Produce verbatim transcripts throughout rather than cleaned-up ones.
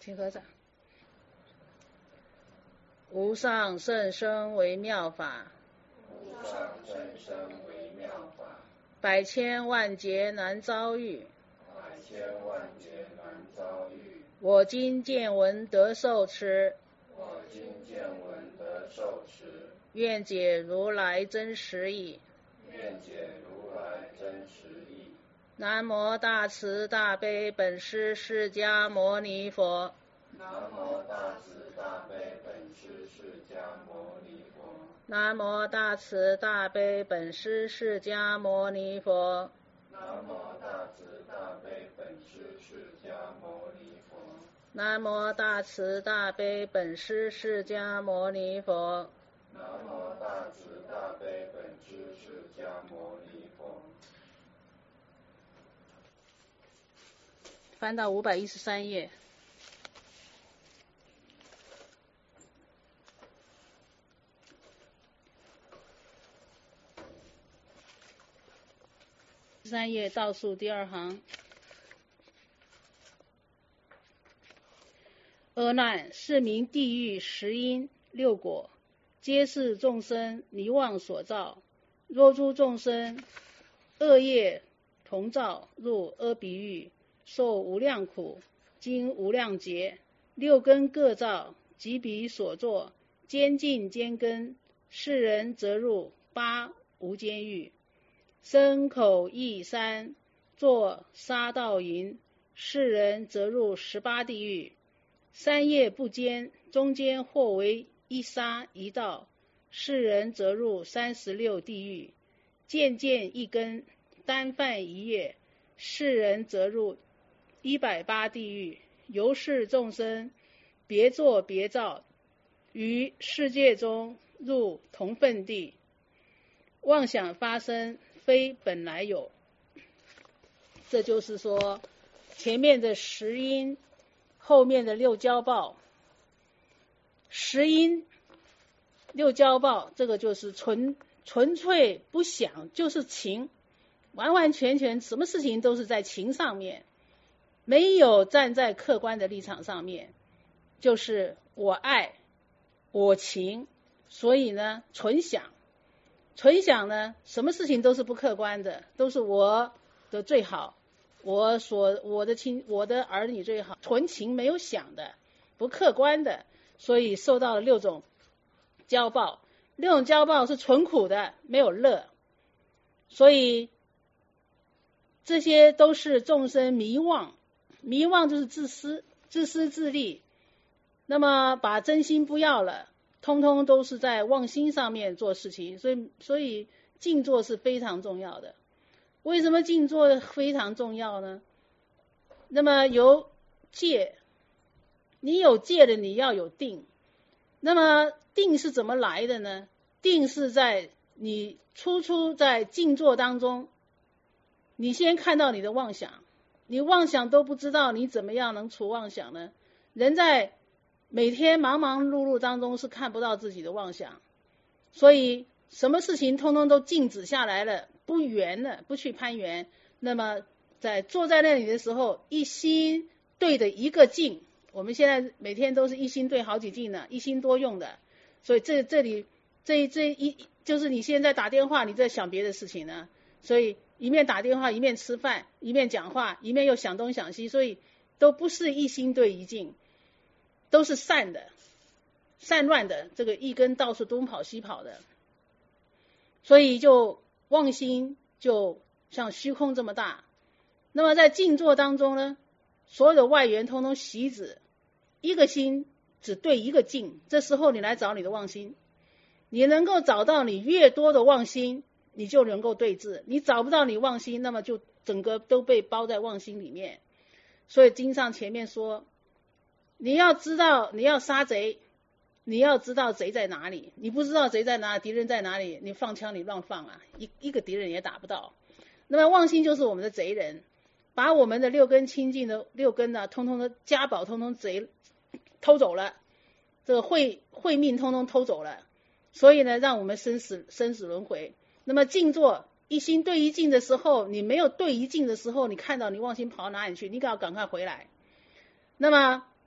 请合掌。无上甚深微妙法， 无上甚深微妙法， 百千万劫难遭遇， 百千万劫难遭遇。 我今见闻得受持， 我今见闻得受持， 愿解如来真实义。 愿解如来真实义。 南无大慈大悲本师释迦牟尼佛。 南无大慈大悲本师释迦牟尼佛。 南无大慈大悲本师释迦牟尼佛。 南无大慈大悲本师释迦牟尼佛。 南无大慈大悲本师释迦牟尼佛。 南无大慈大悲本师释迦牟尼佛。 翻到五百一十三页。三页倒数第二行。阿难，是名地狱十因六果，皆是众生迷妄所造。若诸众生恶业同造，入阿鼻狱，受无量苦，经无量劫。六根各造，即彼所作，兼尽兼根。世人则入八无间狱。身口意三，作杀盗淫。世人则入十八地狱。三业不兼，中间或为一杀一盗。世人则入三十六地狱。渐渐一根，单犯一业。世人则入一百八地狱。由是众生别作别造，于世界中入同分地。妄想发生，非本来有。这就是说，前面的十因，后面的六交报。十因六交报，这个就是纯纯粹不想，就是情，完完全全什么事情都是在情上面，没有站在客观的立场上面，就是我爱我情，所以呢纯想。纯想呢，什么事情都是不客观的，都是我的最好，我所我的亲我的儿女最好，纯情没有想的，不客观的，所以受到了六种交报。六种交报是纯苦的，没有乐，所以这些都是众生迷妄。迷妄就是自私，自私自利，那么把真心不要了，通通都是在妄心上面做事情。所以所以静坐是非常重要的。为什么静坐非常重要呢？那么有戒，你有戒的，你要有定。那么定是怎么来的呢？定是在你初初在静坐当中，你先看到你的妄想，你妄想都不知道，你怎么样能除妄想呢？人在每天忙忙碌碌当中是看不到自己的妄想，所以什么事情通通都静止下来了，不圆了，不去攀缘。那么在坐在那里的时候，一心对着一个境，我们现在每天都是一心对好几境呢，一心多用的。所以这这里这这一就是你现在打电话，你在想别的事情呢，所以一面打电话，一面吃饭，一面讲话，一面又想东想西，所以都不是一心对一境，都是散的，散乱的，这个一根到处东跑西跑的，所以就妄心就像虚空这么大。那么在静坐当中呢，所有的外缘通通息止，一个心只对一个境。这时候你来找你的妄心，你能够找到你越多的妄心，你就能够对治。你找不到你妄心，那么就整个都被包在妄心里面。所以经上前面说，你要知道，你要杀贼，你要知道贼在哪里。你不知道贼在哪里，敌人在哪里，你放枪你乱放啊，一一个敌人也打不到。那么妄心就是我们的贼人，把我们的六根清净的六根呢，通通的家宝通通贼偷走了，这个慧慧命通通偷走了，所以呢，让我们生死生死轮回。那么静坐一心对一境的时候，你没有对一境的时候，你看到你妄心跑到哪里去，你要赶快回来。那么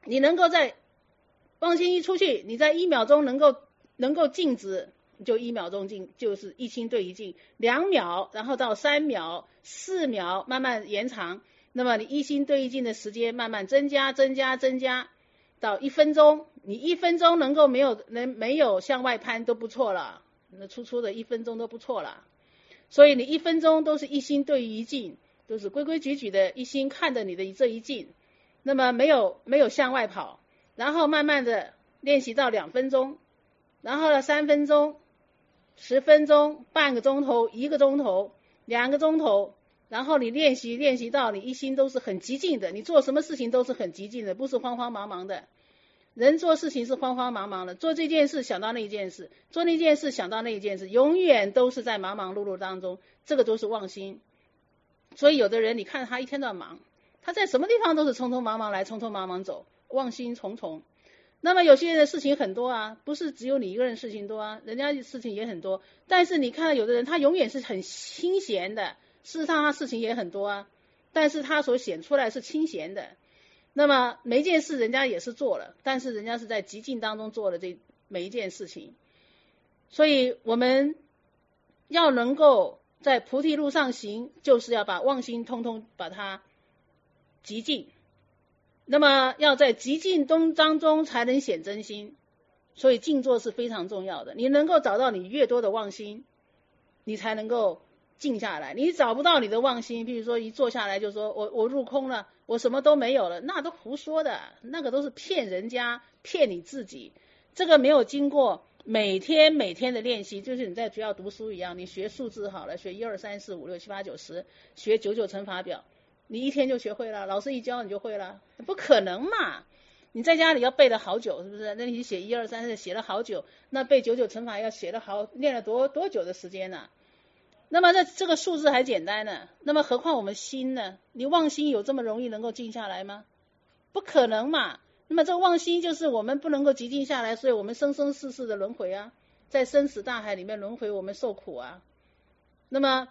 你能够在妄心一出去，你在一秒钟能够能够静止，就一秒钟静，就是一心对一静，两秒，然后到三秒、四秒，慢慢延长。那么你一心对一静的时间慢慢增加、增加、增加，到一分钟，你一分钟能够没有能没有向外攀都不错了，那粗粗的一分钟都不错了。所以你一分钟都是一心对于一静，都是规规矩矩的一心看着你的这一静，那么没有没有向外跑，然后慢慢的练习到两分钟，然后呢三分钟、十分钟、半个钟头、一个钟头、两个钟头，然后你练习练习到你一心都是很极静的，你做什么事情都是很极静的，不是慌慌忙忙的。人做事情是慌慌忙忙的，做这件事想到那件事，做那件事想到那件事，永远都是在忙忙碌碌当中，这个都是妄心。所以有的人你看他一天到晚忙，他在什么地方都是匆匆忙忙来，匆匆忙忙走，妄心重重。那么有些人的事情很多啊，不是只有你一个人事情多啊，人家事情也很多，但是你看到有的人他永远是很清闲的，事实上他事情也很多啊，但是他所显出来是清闲的。那么每一件事人家也是做了，但是人家是在极静当中做的这每一件事情。所以我们要能够在菩提路上行，就是要把妄心通通把它极静。那么要在极静当中才能显真心，所以静坐是非常重要的。你能够找到你越多的妄心，你才能够静下来。你找不到你的妄心，比如说一坐下来就说我我入空了，我什么都没有了，那都胡说的，那个都是骗人家，骗你自己。这个没有经过每天每天的练习，就是你在学校读书一样，你学数字好了，学一二三四五六七八九十，学九九乘法表，你一天就学会了，老师一教你就会了，不可能嘛。你在家里要背了好久，是不是？那你写一二三四写了好久，那背九九乘法要写了好练了多多久的时间呢、啊？那么这这个数字还简单呢，那么何况我们心呢？你妄心有这么容易能够静下来吗？不可能嘛。那么这个妄心就是我们不能够极静下来，所以我们生生世世的轮回啊，在生死大海里面轮回，我们受苦啊。那么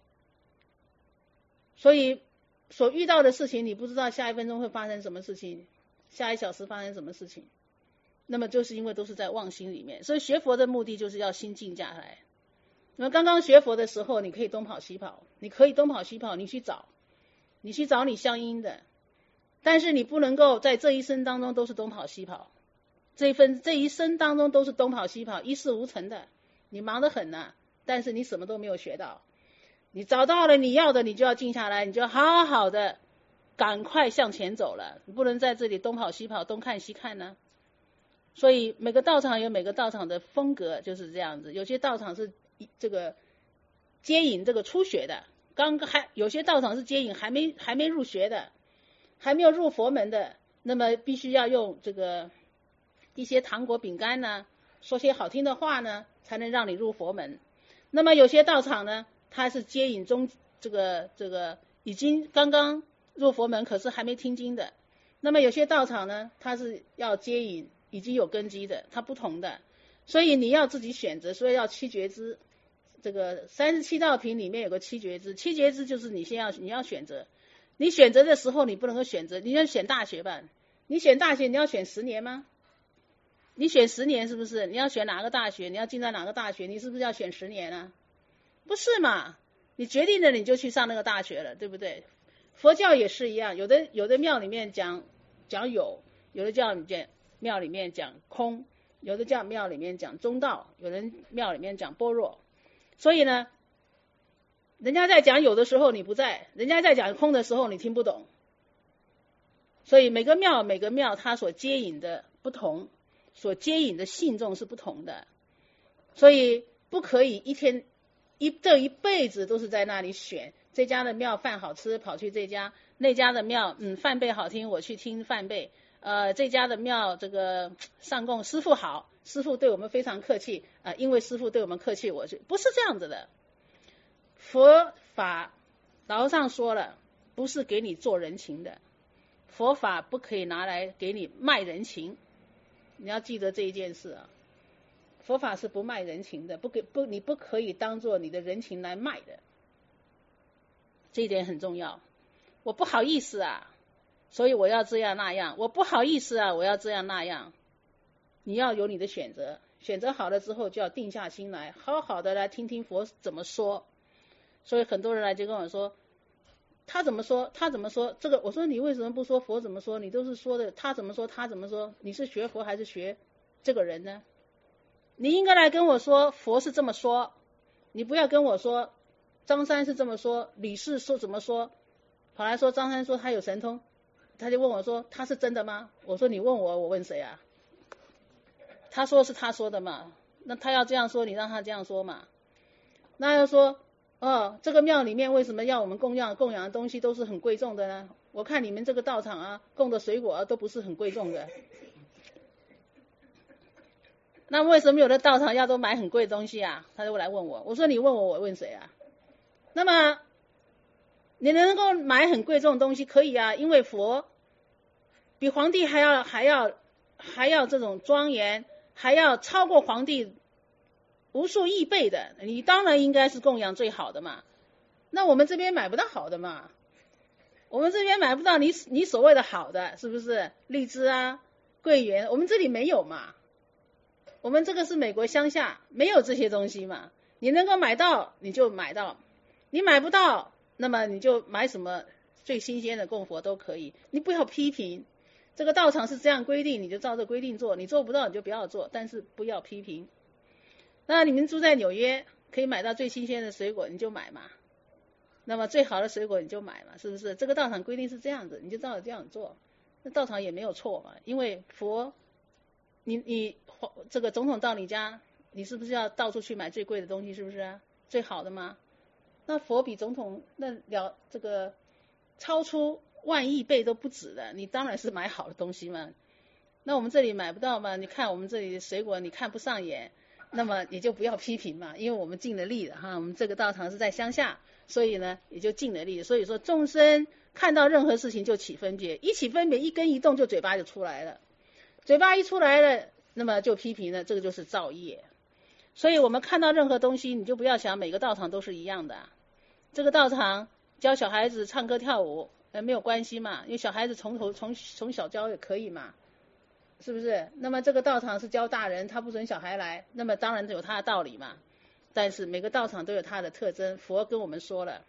所以所遇到的事情，你不知道下一分钟会发生什么事情，下一小时发生什么事情，那么就是因为都是在妄心里面。所以学佛的目的就是要心静下来。那么刚刚学佛的时候，你可以东跑西跑，你可以东跑西跑，你去找，你去找你相应的，但是你不能够在这一生当中都是东跑西跑，这一分这一生当中都是东跑西跑，一事无成的，你忙得很呐、啊，但是你什么都没有学到。你找到了你要的，你就要静下来，你就好好的赶快向前走了，你不能在这里东跑西跑，东看西看呢。所以每个道场有每个道场的风格，就是这样子。有些道场是这个接引这个初学的，刚还有些道场是接引还没还没入学的，还没有入佛门的，那么必须要用这个一些糖果饼干呢，说些好听的话呢，才能让你入佛门。那么有些道场呢，它是接引中这个这个已经刚刚入佛门，可是还没听经的。那么有些道场呢，它是要接引已经有根基的，它不同的，所以你要自己选择，所以要七觉支。这个三十七道品里面有个七觉支，七觉支就是你先要你要选择，你选择的时候你不能够选择，你要选大学吧？你选大学你要选十年吗？你选十年是不是？你要选哪个大学？你要进到哪个大学？你是不是要选十年啊？不是嘛？你决定了你就去上那个大学了，对不对？佛教也是一样，有的有的庙里面讲讲有，有的教庙里面讲空，有的教庙里面讲中道，有人庙里面讲般若。所以呢，人家在讲有的时候你不在，人家在讲空的时候你听不懂。所以每个庙每个庙它所接引的不同，所接引的信众是不同的，所以不可以一天一这一辈子都是在那里选这家的庙饭好吃跑去这家，那家的庙嗯饭辈好听我去听饭辈，呃这家的庙这个上供师父好，师父对我们非常客气啊、呃，因为师父对我们客气，我就不是这样子的。佛法老和尚说了，不是给你做人情的，佛法不可以拿来给你卖人情，你要记得这一件事啊。佛法是不卖人情的，不给不你不可以当做你的人情来卖的，这一点很重要。我不好意思啊， 所以我要这样那样，我不好意思啊，我要这样那样。你要有你的选择，选择好了之后就要定下心来，好好的来听听佛怎么说。所以很多人来就跟我说，他怎么说他怎么说这个，我说你为什么不说佛怎么说，你都是说的他怎么说他怎么说，你是学佛还是学这个人呢？你应该来跟我说佛是这么说，你不要跟我说张三是这么说，李四说怎么说，跑来说张三说他有神通，他就问我说他是真的吗？我说你问我，我问谁啊？他说是他说的嘛，那他要这样说，你让他这样说嘛。那要说哦，这个庙里面为什么要我们供养供养的东西都是很贵重的呢？我看你们这个道场啊，供的水果、啊、都不是很贵重的。那为什么有的道场要都买很贵的东西啊？他就来问我，我说你问我，我问谁啊？那么你能够买很贵重的东西可以啊，因为佛比皇帝还要还要还要这种庄严，还要超过皇帝无数亿倍的，你当然应该是供养最好的嘛。那我们这边买不到好的嘛，我们这边买不到你你所谓的好的，是不是？荔枝啊、桂圆，我们这里没有嘛。我们这个是美国乡下，没有这些东西嘛。你能够买到你就买到，你买不到，那么你就买什么最新鲜的供佛都可以。你不要批评，这个道场是这样规定，你就照这规定做，你做不到你就不要做，但是不要批评。那你们住在纽约，可以买到最新鲜的水果，你就买嘛。那么最好的水果你就买嘛，是不是？这个道场规定是这样子，你就照着这样做，那道场也没有错嘛。因为佛，你你这个总统到你家，你是不是要到处去买最贵的东西？是不是啊？最好的吗？那佛比总统那了这个超出万亿倍都不止的，你当然是买好的东西嘛。那我们这里买不到嘛？你看我们这里的水果你看不上眼，那么你就不要批评嘛，因为我们尽了力了哈。我们这个道场是在乡下，所以呢也就尽了力。所以说众生看到任何事情就起分别，一起分别一根一动就嘴巴就出来了，嘴巴一出来了，那么就批评了，这个就是造业。所以我们看到任何东西，你就不要想每个道场都是一样的。这个道场教小孩子唱歌跳舞，呃没有关系嘛，因为小孩子从头从从小教也可以嘛，是不是？那么这个道场是教大人，他不准小孩来，那么当然有他的道理嘛。但是每个道场都有它的特征，佛跟我们说了，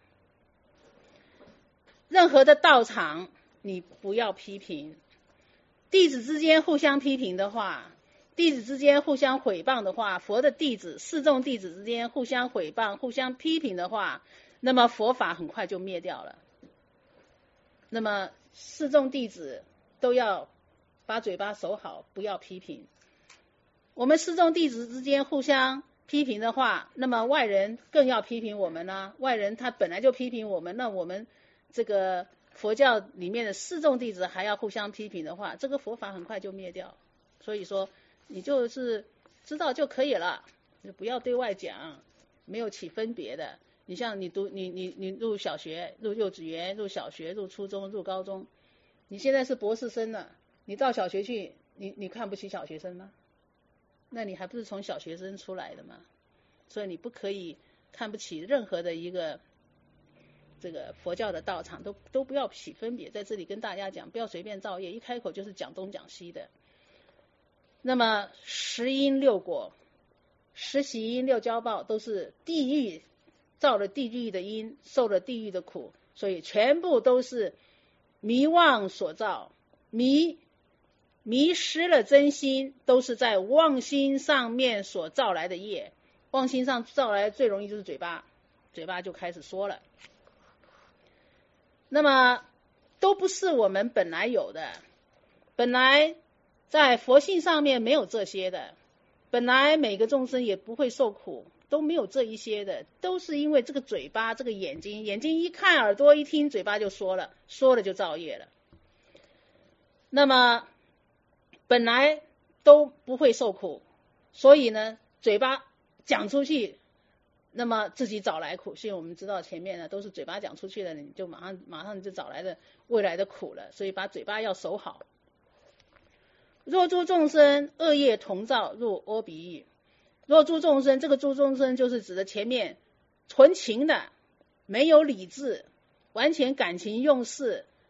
任何的道场你不要批评，弟子之间互相批评的话，弟子之间互相毁谤的话，佛的弟子四众弟子之间互相毁谤互相批评的话，那么佛法很快就灭掉了。那么四众弟子都要把嘴巴守好，不要批评。我们四众弟子之间互相批评的话，那么外人更要批评我们啦、啊。外人他本来就批评我们，那我们这个佛教里面的四众弟子还要互相批评的话，这个佛法很快就灭掉。所以说你就是知道就可以了，你不要对外讲，没有起分别的。你像你读你你你入小学、入幼稚园、入小学、入初中、入高中，你现在是博士生了，你到小学去，你你看不起小学生吗？那你还不是从小学生出来的吗？所以你不可以看不起任何的一个这个佛教的道场，都都不要起分别。在这里跟大家讲，不要随便造业，一开口就是讲东讲西的。那么十因六果、十喜因六交报，都是地狱造了地狱的因，受了地狱的苦，所以全部都是迷妄所造，迷迷失了真心，都是在妄心上面所造来的业。妄心上造来最容易就是嘴巴，嘴巴就开始说了。那么都不是我们本来有的，本来在佛性上面没有这些的，本来每个众生也不会受苦，都没有这一些的，都是因为这个嘴巴，这个眼睛，眼睛一看，耳朵一听，嘴巴就说了，说了就造业了。那么本来都不会受苦，所以呢，嘴巴讲出去，那么自己找来苦。所以我们知道前面呢都是嘴巴讲出去的，你就马上马上就找来的未来的苦了。所以把嘴巴要守好。若诸众生恶业同造入阿鼻狱。若诸众生，这个诸众生就是指的前面纯情的，没有理智，完全感情用事，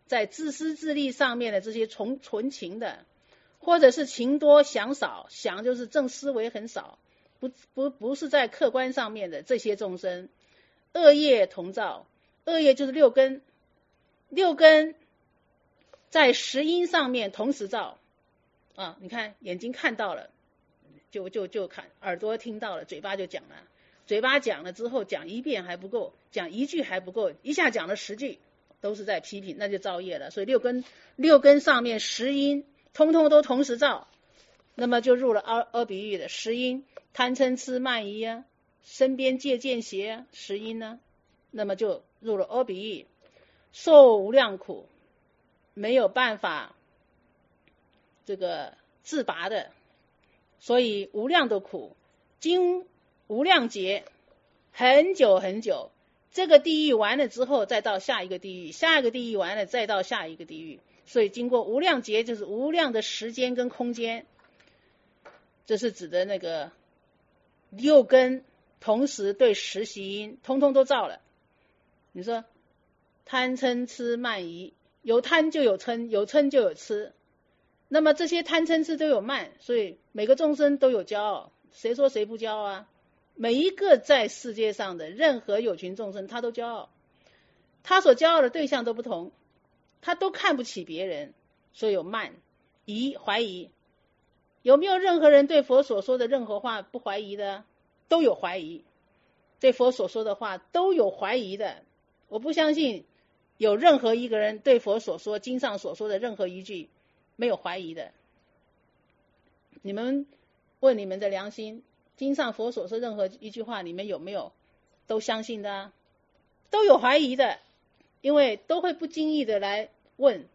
在自私自利上面的这些纯纯情的，或者是情多想少，想就是正思维很少，不不不是在客观上面的这些众生，恶业同造，恶业就是六根，六根在十因上面同时造啊，你看眼睛看到了，就就就看，耳朵听到了，嘴巴就讲了，嘴巴讲了之后讲一遍还不够，讲一句还不够，一下讲了十句，都是在批评，那就造业了。所以六根六根上面十因通通都同时造，那么就入了阿阿比喻的十因，贪嗔痴慢疑啊，身边戒见邪啊，十因呢，那么就入了阿比喻，受无量苦，没有办法这个自拔的，所以无量的苦，经无量劫，很久很久，这个地狱完了之后，再到下一个地狱，下一个地狱完了，再到下一个地狱，所以经过无量劫，就是无量的时间跟空间，这是指的那个六根同时对十习因，通通都造了。你说贪嗔痴慢疑，有贪就有嗔，有嗔就有痴，那么这些贪嗔痴都有慢，所以每个众生都有骄傲，谁说谁不骄傲啊？每一个在世界上的任何有情众生，他都骄傲，他所骄傲的对象都不同，他都看不起别人，所以有慢疑怀疑。有没有任何人对佛所说的任何话不怀疑的？都有怀疑，对佛所说的话都有怀疑的。我不相信有任何一个人对佛所说经上所说的任何一句没有怀疑的。你们问你们的良心，经上佛所说任何一句话你们有没有都相信的啊？都有怀疑的，因为都会不经意的来问，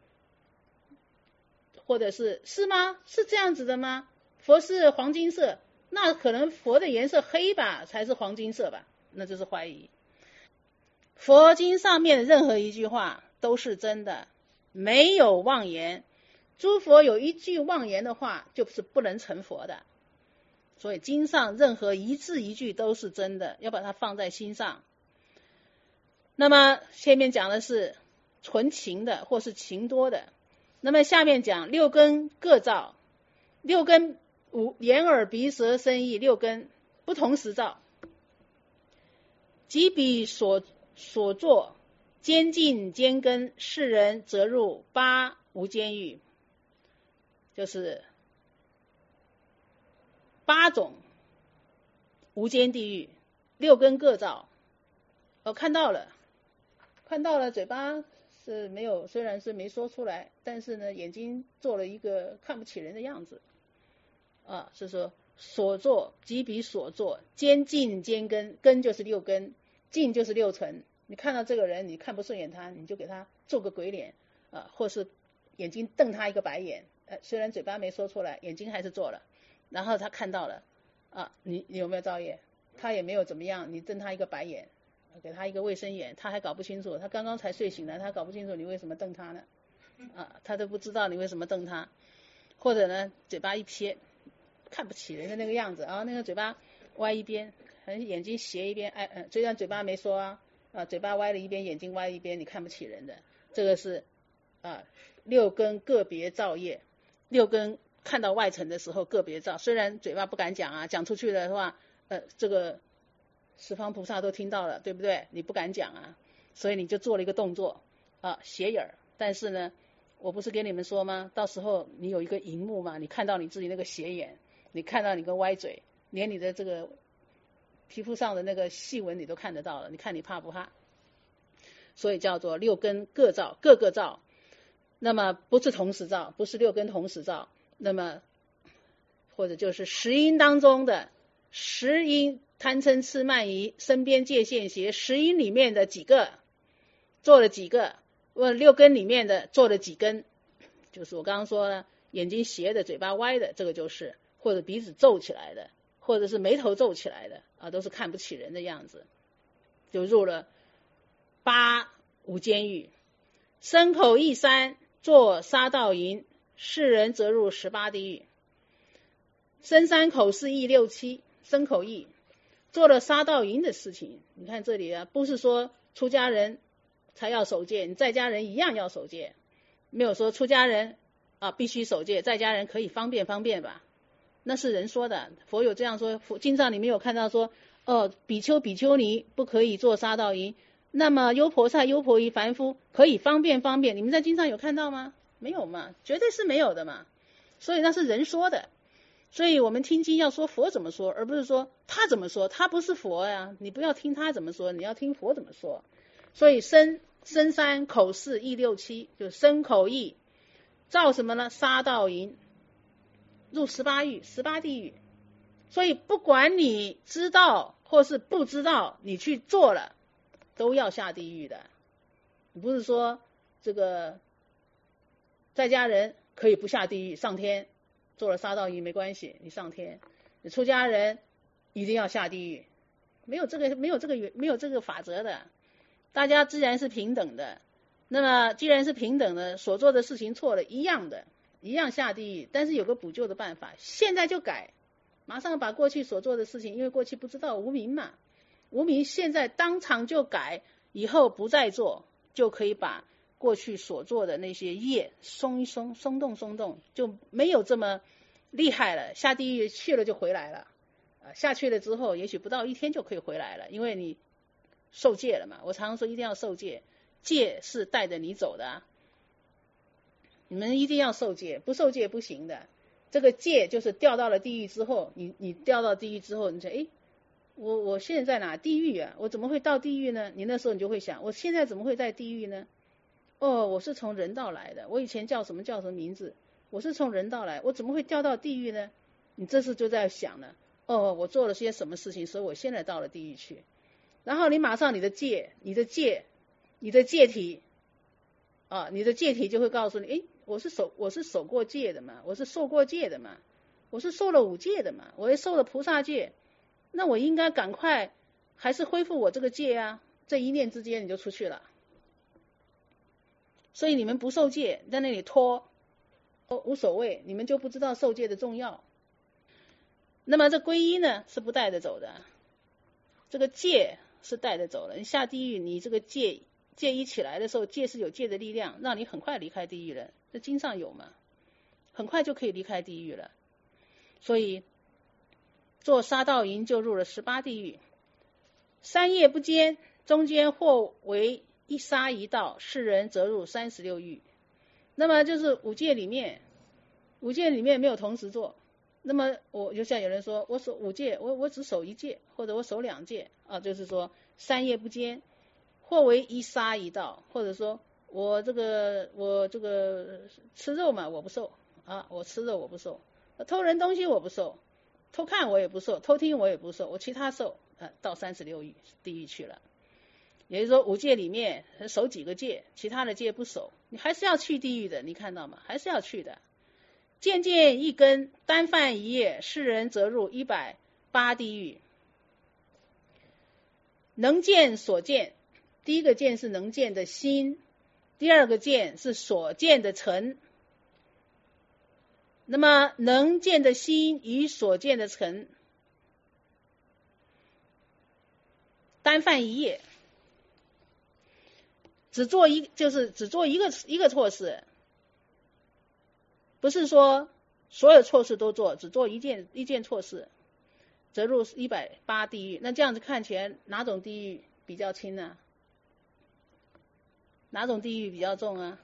或者是是吗？是这样子的吗？佛是黄金色，那可能佛的颜色黑吧才是黄金色吧，那就是怀疑。佛经上面的任何一句话都是真的，没有妄言，诸佛有一句妄言的话就是不能成佛的，所以经上任何一字一句都是真的，要把它放在心上。那么前面讲的是纯情的或是情多的，那么下面讲六根各造，六根五眼耳鼻舌身意六根不同时造，即彼所所作兼尽兼根，世人则入八无间狱，就是八种无间地狱，六根各造。我看到了看到了，嘴巴是没有，虽然是没说出来，但是呢眼睛做了一个看不起人的样子啊，是说所作即彼所作兼尽兼根，根就是六根，尽就是六尘。你看到这个人你看不顺眼他，你就给他做个鬼脸啊，或是眼睛瞪他一个白眼，呃，虽然嘴巴没说出来，眼睛还是做了，然后他看到了啊，你你有没有造业？他也没有怎么样，你瞪他一个白眼，给他一个卫生眼，他还搞不清楚，他刚刚才睡醒了，他搞不清楚你为什么瞪他呢？啊，他都不知道你为什么瞪他。或者呢嘴巴一撇，看不起人的那个样子啊，那个嘴巴歪一边，眼睛斜一边，哎，呃，虽然嘴巴没说啊，啊，嘴巴歪了一边，眼睛歪一边，你看不起人的，这个是啊六根个别造业。六根看到外层的时候个别造，虽然嘴巴不敢讲啊，讲出去的话，呃，这个十方菩萨都听到了，对不对？你不敢讲啊，所以你就做了一个动作啊，斜眼儿。但是呢，我不是跟你们说吗？到时候你有一个荧幕嘛，你看到你自己那个斜眼，你看到你个歪嘴，连你的这个皮肤上的那个细纹你都看得到了，你看你怕不怕？所以叫做六根各造，各个造。那么不是同时造，不是六根同时造，那么或者就是十因当中的十因贪嗔痴慢疑身边界限邪，十因里面的几个做了几个，问六根里面的做了几根，就是我刚刚说了，眼睛斜的，嘴巴歪的，这个就是，或者鼻子皱起来的，或者是眉头皱起来的啊，都是看不起人的样子，就入了八无间狱。身口意三作杀盗淫，世人则入十八地狱。身三口四意六七，身口意做了杀盗淫的事情。你看这里啊，不是说出家人才要守戒，你在家人一样要守戒没有说出家人啊必须守戒，在家人可以方便方便吧？那是人说的，佛有这样说，佛经上你没有看到说，哦，比丘比丘尼不可以做杀盗淫，那么优婆塞优婆夷凡夫可以方便方便，你们在经上有看到吗？没有嘛，绝对是没有的嘛。所以那是人说的，所以我们听经要说佛怎么说，而不是说他怎么说，他不是佛呀，你不要听他怎么说，你要听佛怎么说。所以身身三口四意六七，就身口意造什么呢？杀盗淫，入十八狱，十八地狱。所以不管你知道或是不知道，你去做了都要下地狱的。不是说这个在家人可以不下地狱上天，做了杀盗淫没关系，你上天。你出家人一定要下地狱，没有这个没有这个没有这个法则的。大家自然是平等的，那么既然是平等的，所做的事情错了一样的，一样下地狱，但是有个补救的办法，现在就改，马上把过去所做的事情，因为过去不知道无明嘛，无明现在当场就改，以后不再做，就可以把过去所做的那些业松一松，松动松动，就没有这么厉害了，下地狱去了就回来了，啊，下去了之后也许不到一天就可以回来了，因为你受戒了嘛。我常常说一定要受戒，戒是带着你走的啊，你们一定要受戒，不受戒不行的。这个戒就是掉到了地狱之后，你你掉到地狱之后，你说，诶，我我现在在哪？地狱啊，我怎么会到地狱呢？你那时候你就会想，我现在怎么会在地狱呢？哦，我是从人道来的，我以前叫什么叫什么名字，我是从人道来，我怎么会掉到地狱呢？你这时就在想了，哦，我做了些什么事情，所以我现在到了地狱去。然后你马上你的戒，你的戒，你的戒体啊，你的戒体就会告诉你，诶，我是守我是守过戒的嘛，我是受过戒的嘛，我是受了五戒的嘛，我也受了菩萨戒，那我应该赶快还是恢复我这个戒啊，这一念之间你就出去了。所以你们不受戒，在那里拖，哦，无所谓，你们就不知道受戒的重要。那么这皈依呢是不带着走的，这个戒是带着走的。你下地狱，你这个戒戒一起来的时候，戒是有戒的力量，让你很快离开地狱了。这经上有嘛，很快就可以离开地狱了。所以做杀盗淫就入了十八地狱。三业不坚，中间或为一杀一盗，世人则入三十六狱。那么就是五戒里面，五戒里面没有同时做。那么我就像有人说，我守五戒，我我只守一戒，或者我守两戒啊，就是说三业不坚，或为一杀一盗，或者说我这个我这个吃肉嘛，我不受啊，我吃肉我不受，偷人东西我不受，偷看我也不受，偷听我也不受，我其他受啊，到三十六狱地狱去了。也就是说五戒里面守几个戒，其他的戒不守，你还是要去地狱的，你看到吗？还是要去的。渐渐一根，单犯一业，世人则入一百八地狱。能见所见，第一个见是能见的心，第二个见是所见的尘。那么能见的心与所见的尘，单犯一业，只做一就是只做一个一个错事，不是说所有错事都做，只做一件一件错事，则入一百八地狱。那这样子看起来，哪种地狱比较轻呢？哪种地狱比较重啊？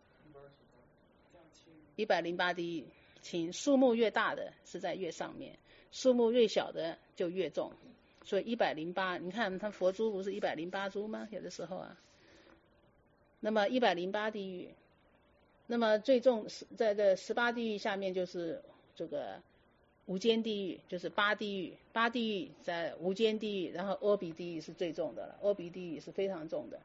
一百零八地狱轻，数目越大的是在越上面，数目越小的就越重。所以一百零八，你看它佛珠不是一百零八珠吗？有的时候啊。那么一百零八地狱，那么最重在这十八地狱下面就是这个无间地狱，就是八地狱，八地狱在无间地狱，然后阿鼻地狱是最重的了，阿鼻地狱是非常重的。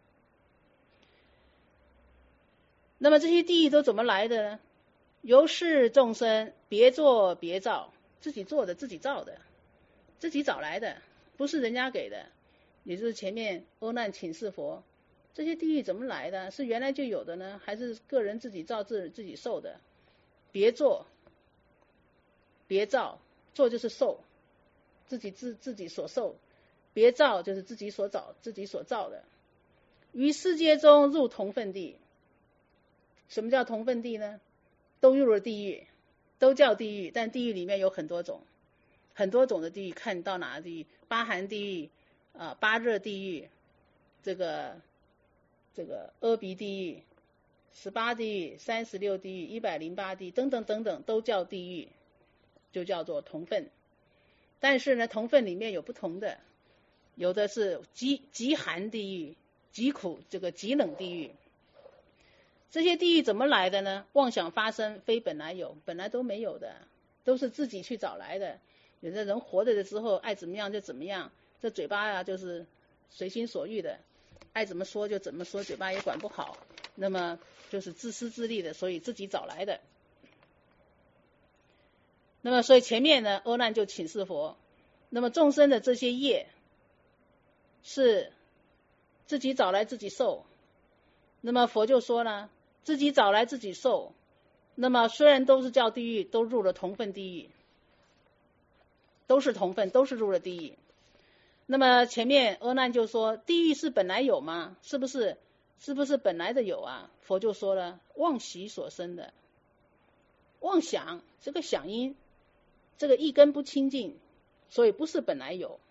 那么这些地狱都怎么来的呢？由是众生别做别造，自己做的自己造的，自己找来的，不是人家给的。也就是前面阿难请示佛，这些地狱怎么来的？是原来就有的呢，还是个人自己造自自己受的？别做别造，做就是受，自己自自己所受，别造就是自己所找自己所造的。于世界中入同分地， 什么叫同分地呢？都入了地狱，都叫地狱，但地狱里面有很多种，很多种的地狱，看到哪地狱，八寒地狱啊、呃，八热地狱，这个这个阿鼻地狱，十八地狱，三十六地狱，一百零八地狱，等等等等，都叫地狱，就叫做同分。但是呢，同分里面有不同的，有的是极极寒地狱，极苦这个极冷地狱。这些地狱怎么来的呢？妄想发生，非本来有，本来都没有的，都是自己去找来的。有的人活着的时候爱怎么样就怎么样，这嘴巴啊就是随心所欲的，爱怎么说就怎么说，嘴巴也管不好，那么就是自私自利的，所以自己找来的。那么所以前面呢，阿难就请示佛，那么众生的这些业是自己找来自己受，那么佛就说呢，自己找来自己受，那么虽然都是叫地狱，都入了同分地狱，都是同分，都是入了地狱。那么前面阿难就说，地狱是本来有吗？是不是？是不是本来的有啊？佛就说了，妄习所生的，妄想这个响音，这个一根不清净，所以不是本来有。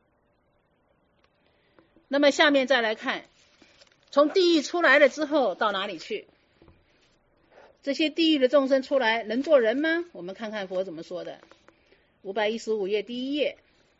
那么下面再来看，从地狱出来了之后到哪里去？这些地狱的众生出来能做人吗？我们看看佛怎么说的。五百一十五页第一页，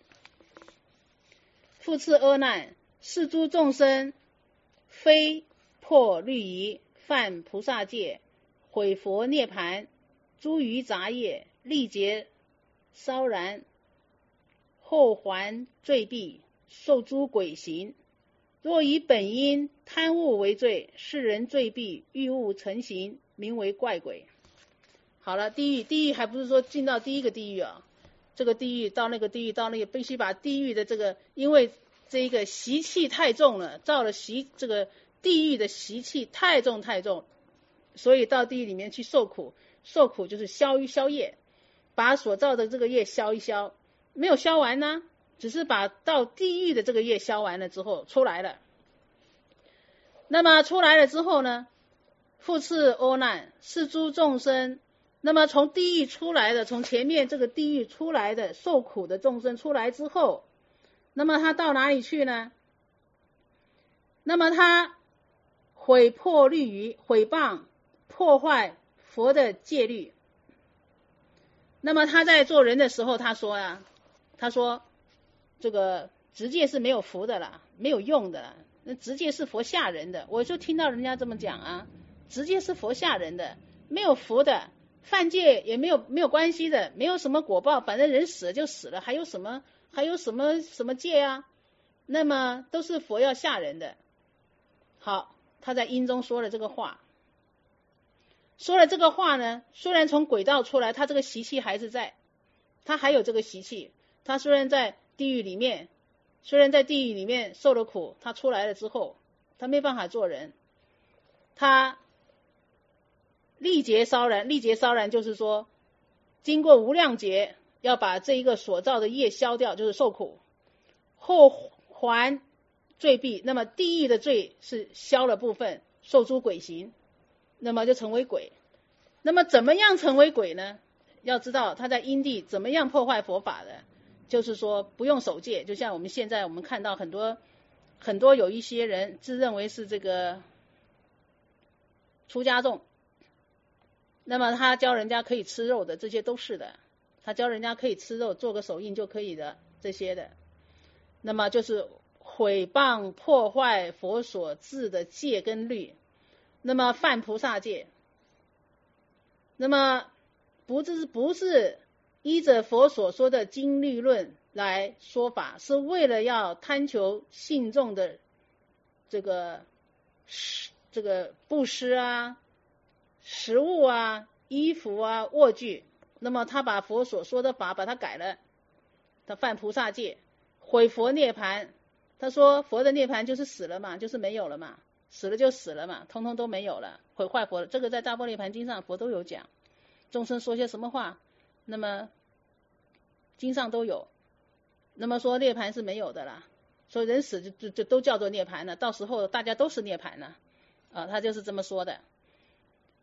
复次阿难，是诸众生非破律仪，犯菩萨戒，毁佛涅盘，诸余杂业，历劫烧然，后还罪弊，受诸鬼形。若以本因贪物为罪，是人罪弊，欲物成形，名为怪鬼。好了，地狱，地狱还不是说进到第一个地狱啊，这个地狱到那个地狱到那个，必须把地狱的这个，因为这个习气太重了，造了习这个地狱的习气太重太重，所以到地狱里面去受苦，受苦就是消一消业，把所造的这个业消一消，没有消完呢，只是把到地狱的这个业消完了之后出来了。那么出来了之后呢，复次阿难，是诸众生，那么从地狱出来的，从前面这个地狱出来的受苦的众生出来之后，那么他到哪里去呢？那么他毁破律仪，毁谤破坏佛的戒律。那么他在做人的时候他说呀、啊，他说这个直戒是没有福的啦，没有用的啦，那直戒是佛下人的。我就听到人家这么讲啊，直戒是佛下人的，没有福的，犯戒也没有没有关系的，没有什么果报，反正人死了就死了，还有什么还有什么什么戒啊？那么都是佛要下人的。好，他在因中说了这个话，说了这个话呢，虽然从轨道出来，他这个习气还是在，他还有这个习气，他虽然在地狱里面，虽然在地狱里面受了苦，他出来了之后，他没办法做人，他历劫烧然，历劫烧然就是说，经过无量劫，要把这一个所造的业消掉，就是受苦，后还罪弊，那么地狱的罪是消了部分，受诸鬼形，那么就成为鬼。那么怎么样成为鬼呢？要知道他在因地怎么样破坏佛法的，就是说不用守戒，就像我们现在我们看到很多很多有一些人自认为是这个出家众，那么他教人家可以吃肉的，这些都是的，他教人家可以吃肉，做个手印就可以的，这些的，那么就是毁谤破坏佛所制的戒跟律，那么犯菩萨戒，那么不是不是依着佛所说的经律论来说法，是为了要贪求信众的这个这个布施啊、食物啊、衣服啊、卧具，那么他把佛所说的法把它改了，他犯菩萨戒，毁佛涅盘。他说佛的涅盘就是死了嘛，就是没有了嘛，死了就死了嘛，通通都没有了，毁坏佛了。这个在大般涅盘经上佛都有讲，众生说些什么话，那么经上都有，那么说涅盘是没有的啦，所以人死就就就都叫做涅盘了，到时候大家都是涅盘了啊，他就是这么说的。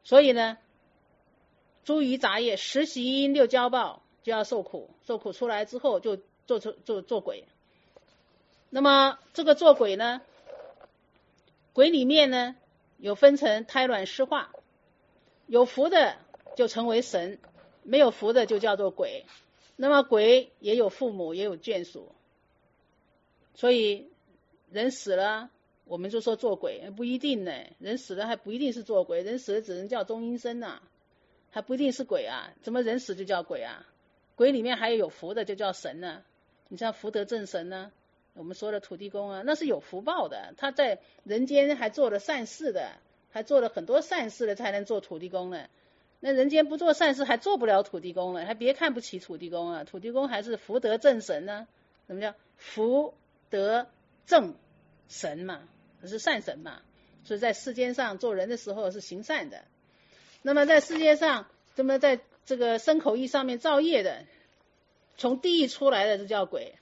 所以呢，诸余杂业十习因六交报就要受苦，受苦出来之后就做出做做鬼。那么这个做鬼呢，鬼里面呢有分成胎卵湿化，有福的就成为神，没有福的就叫做鬼。那么鬼也有父母，也有眷属，所以人死了我们就说做鬼，不一定呢，人死了还不一定是做鬼，人死了只能叫中阴身呐、啊，还不一定是鬼啊，怎么人死就叫鬼啊？鬼里面还有有福的就叫神呢、啊，你像福德正神呢、啊，我们说的土地公啊，那是有福报的，他在人间还做了善事的，还做了很多善事的才能做土地公呢。那人间不做善事还做不了土地公了，还别看不起土地公啊，土地公还是福德正神呢。什么叫福德正神嘛？是善神嘛？所以在世间上做人的时候是行善的。那么在世界上，那么在这个身口意上面造业的，从地狱出来的就叫鬼。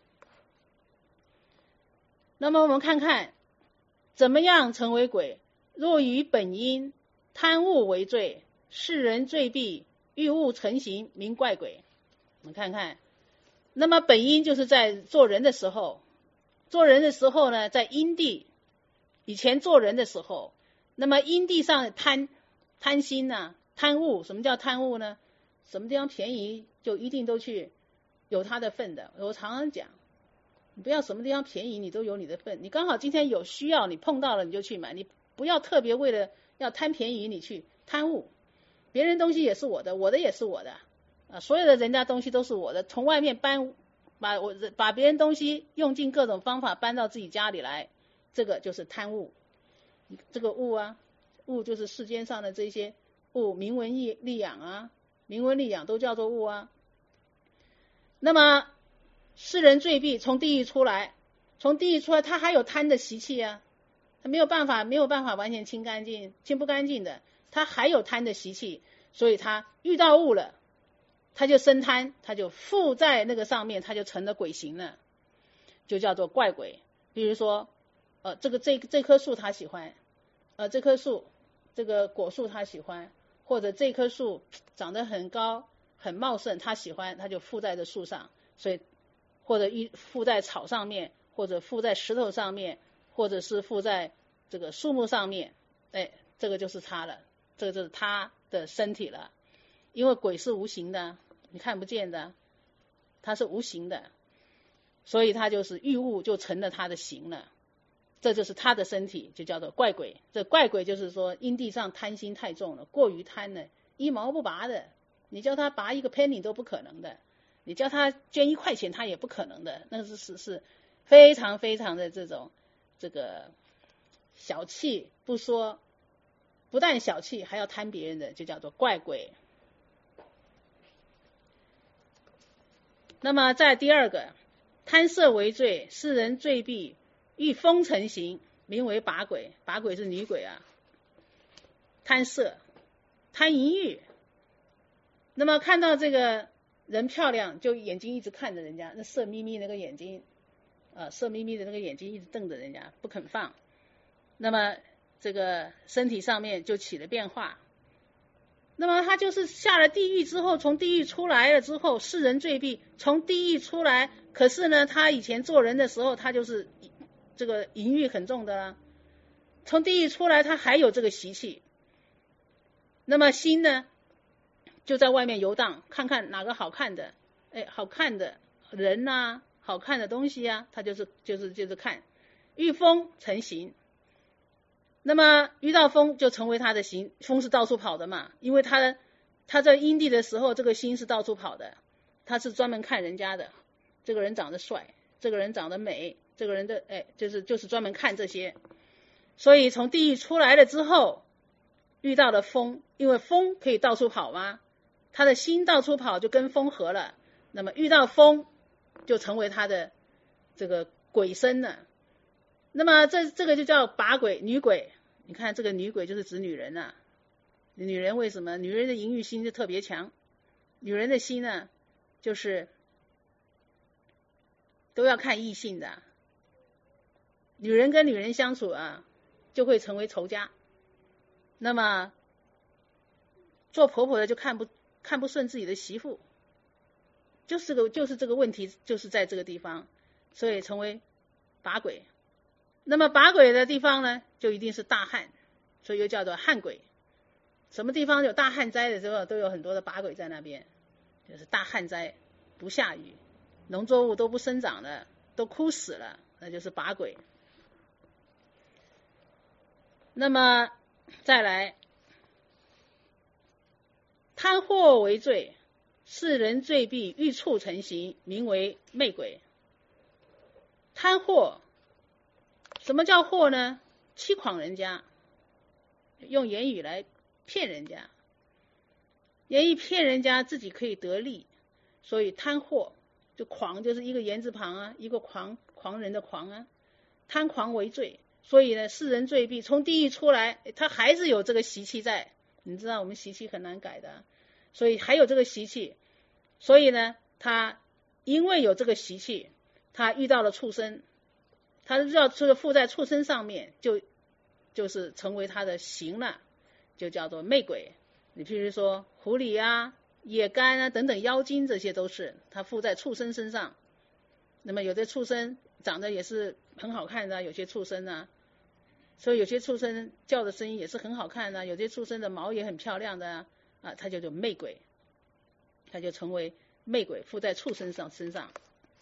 那么我们看看怎么样成为鬼。若于本因贪物为罪，世人罪弊，欲物成形，名怪鬼。我们看看，那么本因就是在做人的时候，做人的时候呢，在因地，以前做人的时候，那么因地上贪贪心啊，贪物。什么叫贪物呢？什么地方便宜就一定都去有他的份的。我常常讲，你不要什么地方便宜你都有你的份，你刚好今天有需要，你碰到了你就去买，你不要特别为了要贪便宜你去贪物。别人东西也是我的，我的也是我的啊，所有的人家东西都是我的，从外面搬把我把别人东西用尽各种方法搬到自己家里来，这个就是贪物。这个物啊，物就是世间上的这些物，名闻利养啊，名闻利养都叫做物啊。那么世人罪弊，从地狱出来，从地狱出来他还有贪的习气啊，他没有办法没有办法完全清干净，清不干净的，他还有贪的习气，所以他遇到物了，他就生贪，他就附在那个上面，他就成了鬼形了，就叫做怪鬼。比如说呃，这个这这棵树他喜欢，呃，这棵树这个果树他喜欢，或者这棵树长得很高很茂盛他喜欢，他就附在这树上，所以或者一附在草上面，或者附在石头上面，或者是附在这个树木上面，哎，这个就是他了，这个就是他的身体了。因为鬼是无形的，你看不见的，他是无形的，所以他就是欲物就成了他的形了，这就是他的身体，就叫做怪鬼。这怪鬼就是说因地上贪心太重了，过于贪了，一毛不拔的，你叫他拔一个 penny 都不可能的，你叫他捐一块钱他也不可能的，那是是是非常非常的这种这个小气，不说不但小气还要贪别人的，就叫做怪鬼。那么在第二个，贪色为罪，世人罪弊，欲风成形，名为拔鬼。拔鬼是女鬼啊，贪色贪淫欲。那么看到这个人漂亮，就眼睛一直看着人家，那色眯眯那个眼睛呃，色眯眯的那个眼睛一直瞪着人家不肯放，那么这个身体上面就起了变化。那么他就是下了地狱之后，从地狱出来了之后，世人罪弊，从地狱出来，可是呢他以前做人的时候他就是这个淫欲很重的啦，从地狱出来他还有这个习气，那么心呢就在外面游荡，看看哪个好看的，哎，好看的人啊，好看的东西啊，他就是就是就是看，遇风成形。那么遇到风就成为他的形，风是到处跑的嘛，因为他他在阴地的时候，这个心是到处跑的，他是专门看人家的，这个人长得帅，这个人长得美，这个人的哎，就是就是专门看这些。所以从地狱出来了之后，遇到了风，因为风可以到处跑嘛，他的心到处跑就跟风合了，那么遇到风就成为他的这个鬼身了。那么这这个就叫拔鬼，女鬼。你看这个女鬼就是指女人啊，女人为什么？女人的淫欲心就特别强，女人的心呢，就是都要看异性的，女人跟女人相处啊，就会成为仇家。那么做婆婆的就看不看不顺自己的媳妇，就是个就是这个问题，就是在这个地方，所以成为把鬼。那么把鬼的地方呢，就一定是大旱，所以又叫做旱鬼。什么地方有大旱灾的时候，都有很多的把鬼在那边，就是大旱灾，不下雨，农作物都不生长了，都枯死了，那就是把鬼。那么再来，贪惑为罪，世人罪必欲触成形，名为魅鬼。贪惑，什么叫惑呢？欺诳人家，用言语来骗人家，言语骗人家自己可以得利，所以贪惑，就狂就是一个言字旁啊，一个狂，狂人的狂啊，贪狂为罪。所以呢，世人罪必从地狱出来，他还是有这个习气在。你知道我们习气很难改的，所以还有这个习气。所以呢，他因为有这个习气，他遇到了畜生，他遇到这个附在畜生上面，就就是成为他的形了，就叫做魅鬼。你譬如说狐狸啊、野干啊等等妖精，这些都是他附在畜生身上。那么有的畜生长得也是很好看的，有些畜生啊，所以有些畜生叫的声音也是很好看的，有些畜生的毛也很漂亮的啊，它就叫魅鬼，它就成为魅鬼，附在畜生上身上。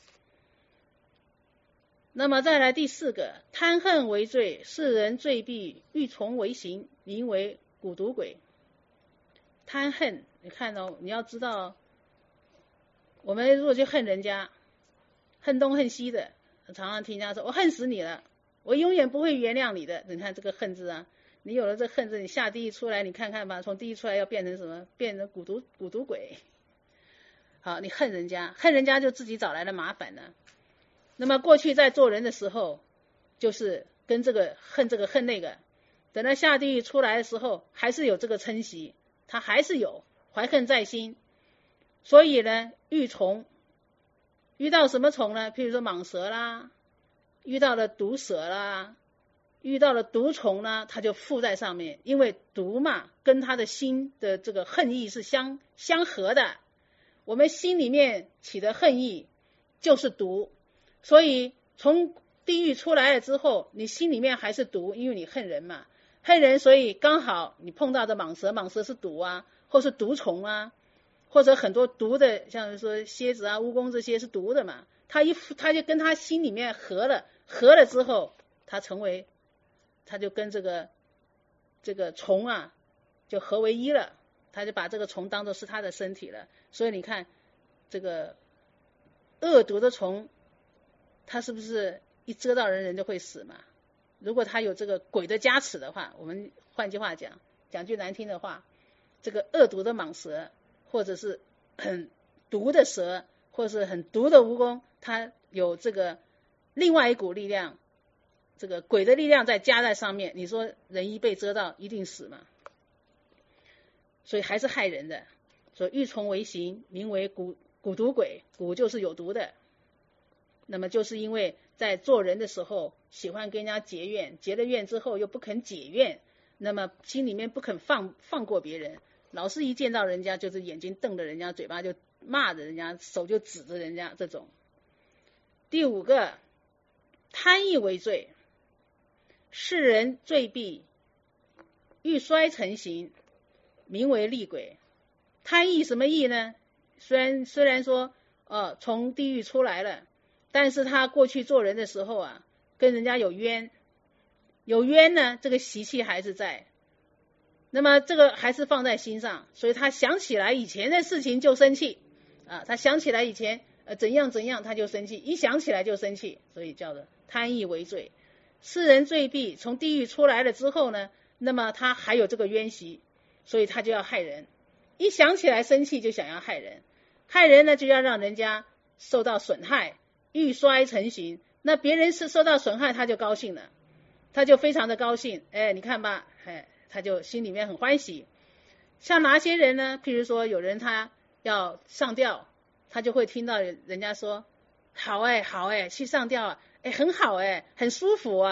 那么再来第四个，贪恨为罪，世人罪必欲从为形，名为蛊毒鬼。贪恨，你看哦，你要知道，我们如果去恨人家，恨东恨西的，常常听人家说我恨死你了，我永远不会原谅你的。你看这个恨字啊，你有了这恨字，你下地狱出来，你看看吧，从地狱出来要变成什么？变成蛊毒蛊毒鬼。好，你恨人家，恨人家就自己找来的麻烦了。那么过去在做人的时候，就是跟这个恨这个恨那个，等到下地狱出来的时候，还是有这个嗔习，他还是有怀恨在心。所以呢，遇虫，遇到什么虫呢？譬如说蟒蛇啦，遇到了毒蛇啦，遇到了毒虫啦，他就附在上面，因为毒嘛，跟他的心的这个恨意是相相合的。我们心里面起的恨意就是毒，所以从地狱出来了之后，你心里面还是毒，因为你恨人嘛，恨人，所以刚好你碰到的蟒蛇，蟒蛇是毒啊，或是毒虫啊，或者很多毒的，像说蝎子啊、蜈蚣这些是毒的嘛，他一他就跟他心里面合了，合了之后，他成为，他就跟这个这个虫啊就合为一了，他就把这个虫当作是他的身体了。所以你看这个恶毒的虫，它是不是一蛰到人人就会死嘛？如果他有这个鬼的加持的话，我们换句话讲，讲句难听的话，这个恶毒的蟒蛇，或者是很毒的蛇，或是很毒的蜈蚣，它有这个另外一股力量，这个鬼的力量再加在上面，你说人一被蛰到一定死嘛？所以还是害人的。所以欲从为形，名为蛊蛊毒鬼，蛊就是有毒的。那么就是因为在做人的时候喜欢跟人家结怨，结了怨之后又不肯解怨，那么心里面不肯放放过别人，老是一见到人家就是眼睛瞪着人家，嘴巴就骂着人家，手就指着人家，这种。第五个，贪欲为罪，世人罪必欲衰成形，名为厉鬼。贪欲什么意呢？虽然虽然说呃从地狱出来了，但是他过去做人的时候啊，跟人家有冤，有冤呢，这个习气还是在，那么这个还是放在心上，所以他想起来以前的事情就生气啊，他想起来以前呃怎样怎样他就生气，一想起来就生气，所以叫做贪欲为罪。世人罪必从地狱出来了之后呢，那么他还有这个冤习，所以他就要害人，一想起来生气就想要害人，害人呢就要让人家受到损害，欲衰成形，那别人是受到损害他就高兴了，他就非常的高兴，哎，你看吧，哎，他就心里面很欢喜。像哪些人呢？譬如说有人他要上吊，他就会听到人家说好哎好哎去上吊啊，哎很好哎很舒服啊，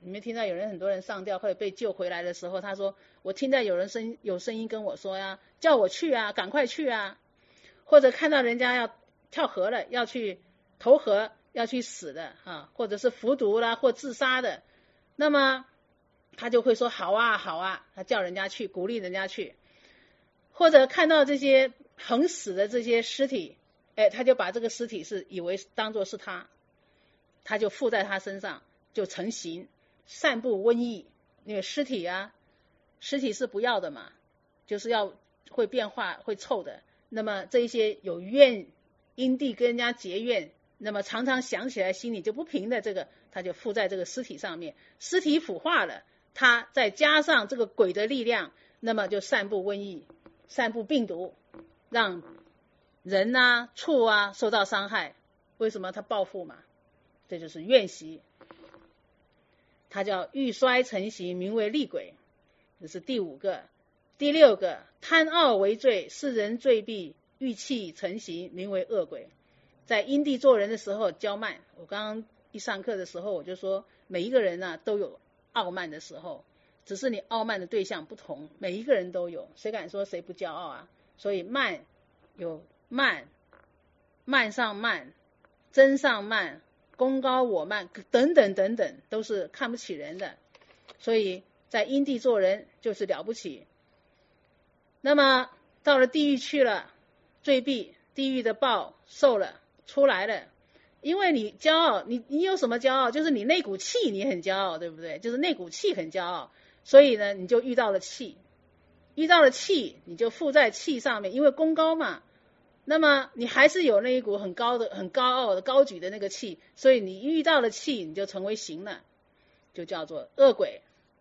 你们听到有人很多人上吊或者被救回来的时候，他说我听到有人声有声音跟我说呀，叫我去啊，赶快去啊，或者看到人家要跳河了，要去投河，要去死的啊，或者是服毒啦或自杀的，那么他就会说好啊好啊，他叫人家去，鼓励人家去。或者看到这些横死的这些尸体，哎，他就把这个尸体是以为当作是他，他就附在他身上，就成形，散布瘟疫。因为尸体啊，尸体是不要的嘛，就是要会变化会臭的。那么这一些有怨因地跟人家结怨，那么常常想起来心里就不平的这个，他就附在这个尸体上面，尸体腐化了，他再加上这个鬼的力量，那么就散布瘟疫，散布病毒，让人啊畜啊受到伤害。为什么他报复嘛？这就是怨习，它叫欲衰成形，名为厉鬼，这是第五个。第六个，贪傲为罪，世人罪必欲气成形，名为恶鬼。在因地做人的时候骄慢，我刚刚一上课的时候我就说，每一个人啊都有傲慢的时候，只是你傲慢的对象不同，每一个人都有，谁敢说谁不骄傲啊？所以慢有慢，慢上慢，真上慢，功高我慢等等等等，都是看不起人的。所以在因地做人就是了不起。那么到了地狱去了，罪必地狱的报受了出来了。因为你骄傲，你你有什么骄傲？就是你那股气你很骄傲，对不对？就是那股气很骄傲，所以呢你就遇到了气，遇到了气你就附在气上面，因为功高嘛，那么你还是有那一股很高的很高傲的高举的那个气，所以你遇到了气你就成为形了，就叫做恶鬼。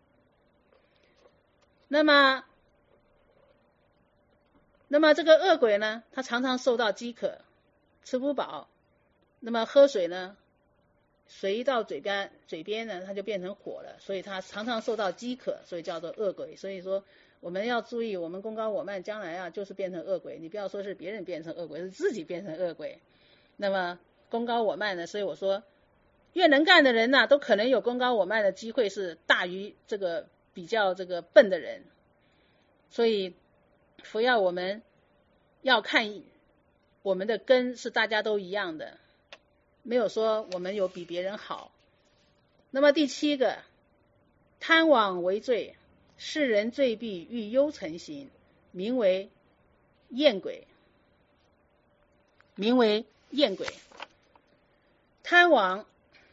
那么那么这个恶鬼呢，他常常受到饥渴，吃不饱，那么喝水呢，水一到嘴边嘴边呢，它就变成火了，所以他常常受到饥渴，所以叫做恶鬼。所以说我们要注意，我们功高我慢将来啊就是变成恶鬼，你不要说是别人变成恶鬼，是自己变成恶鬼。那么功高我慢呢，所以我说越能干的人呢、啊、都可能有功高我慢的机会是大于这个比较这个笨的人。所以佛要我们要看我们的根是大家都一样的，没有说我们有比别人好。那么第七个，贪妄为罪，世人罪必欲忧成形，名为厌鬼，名为厌鬼。贪妄，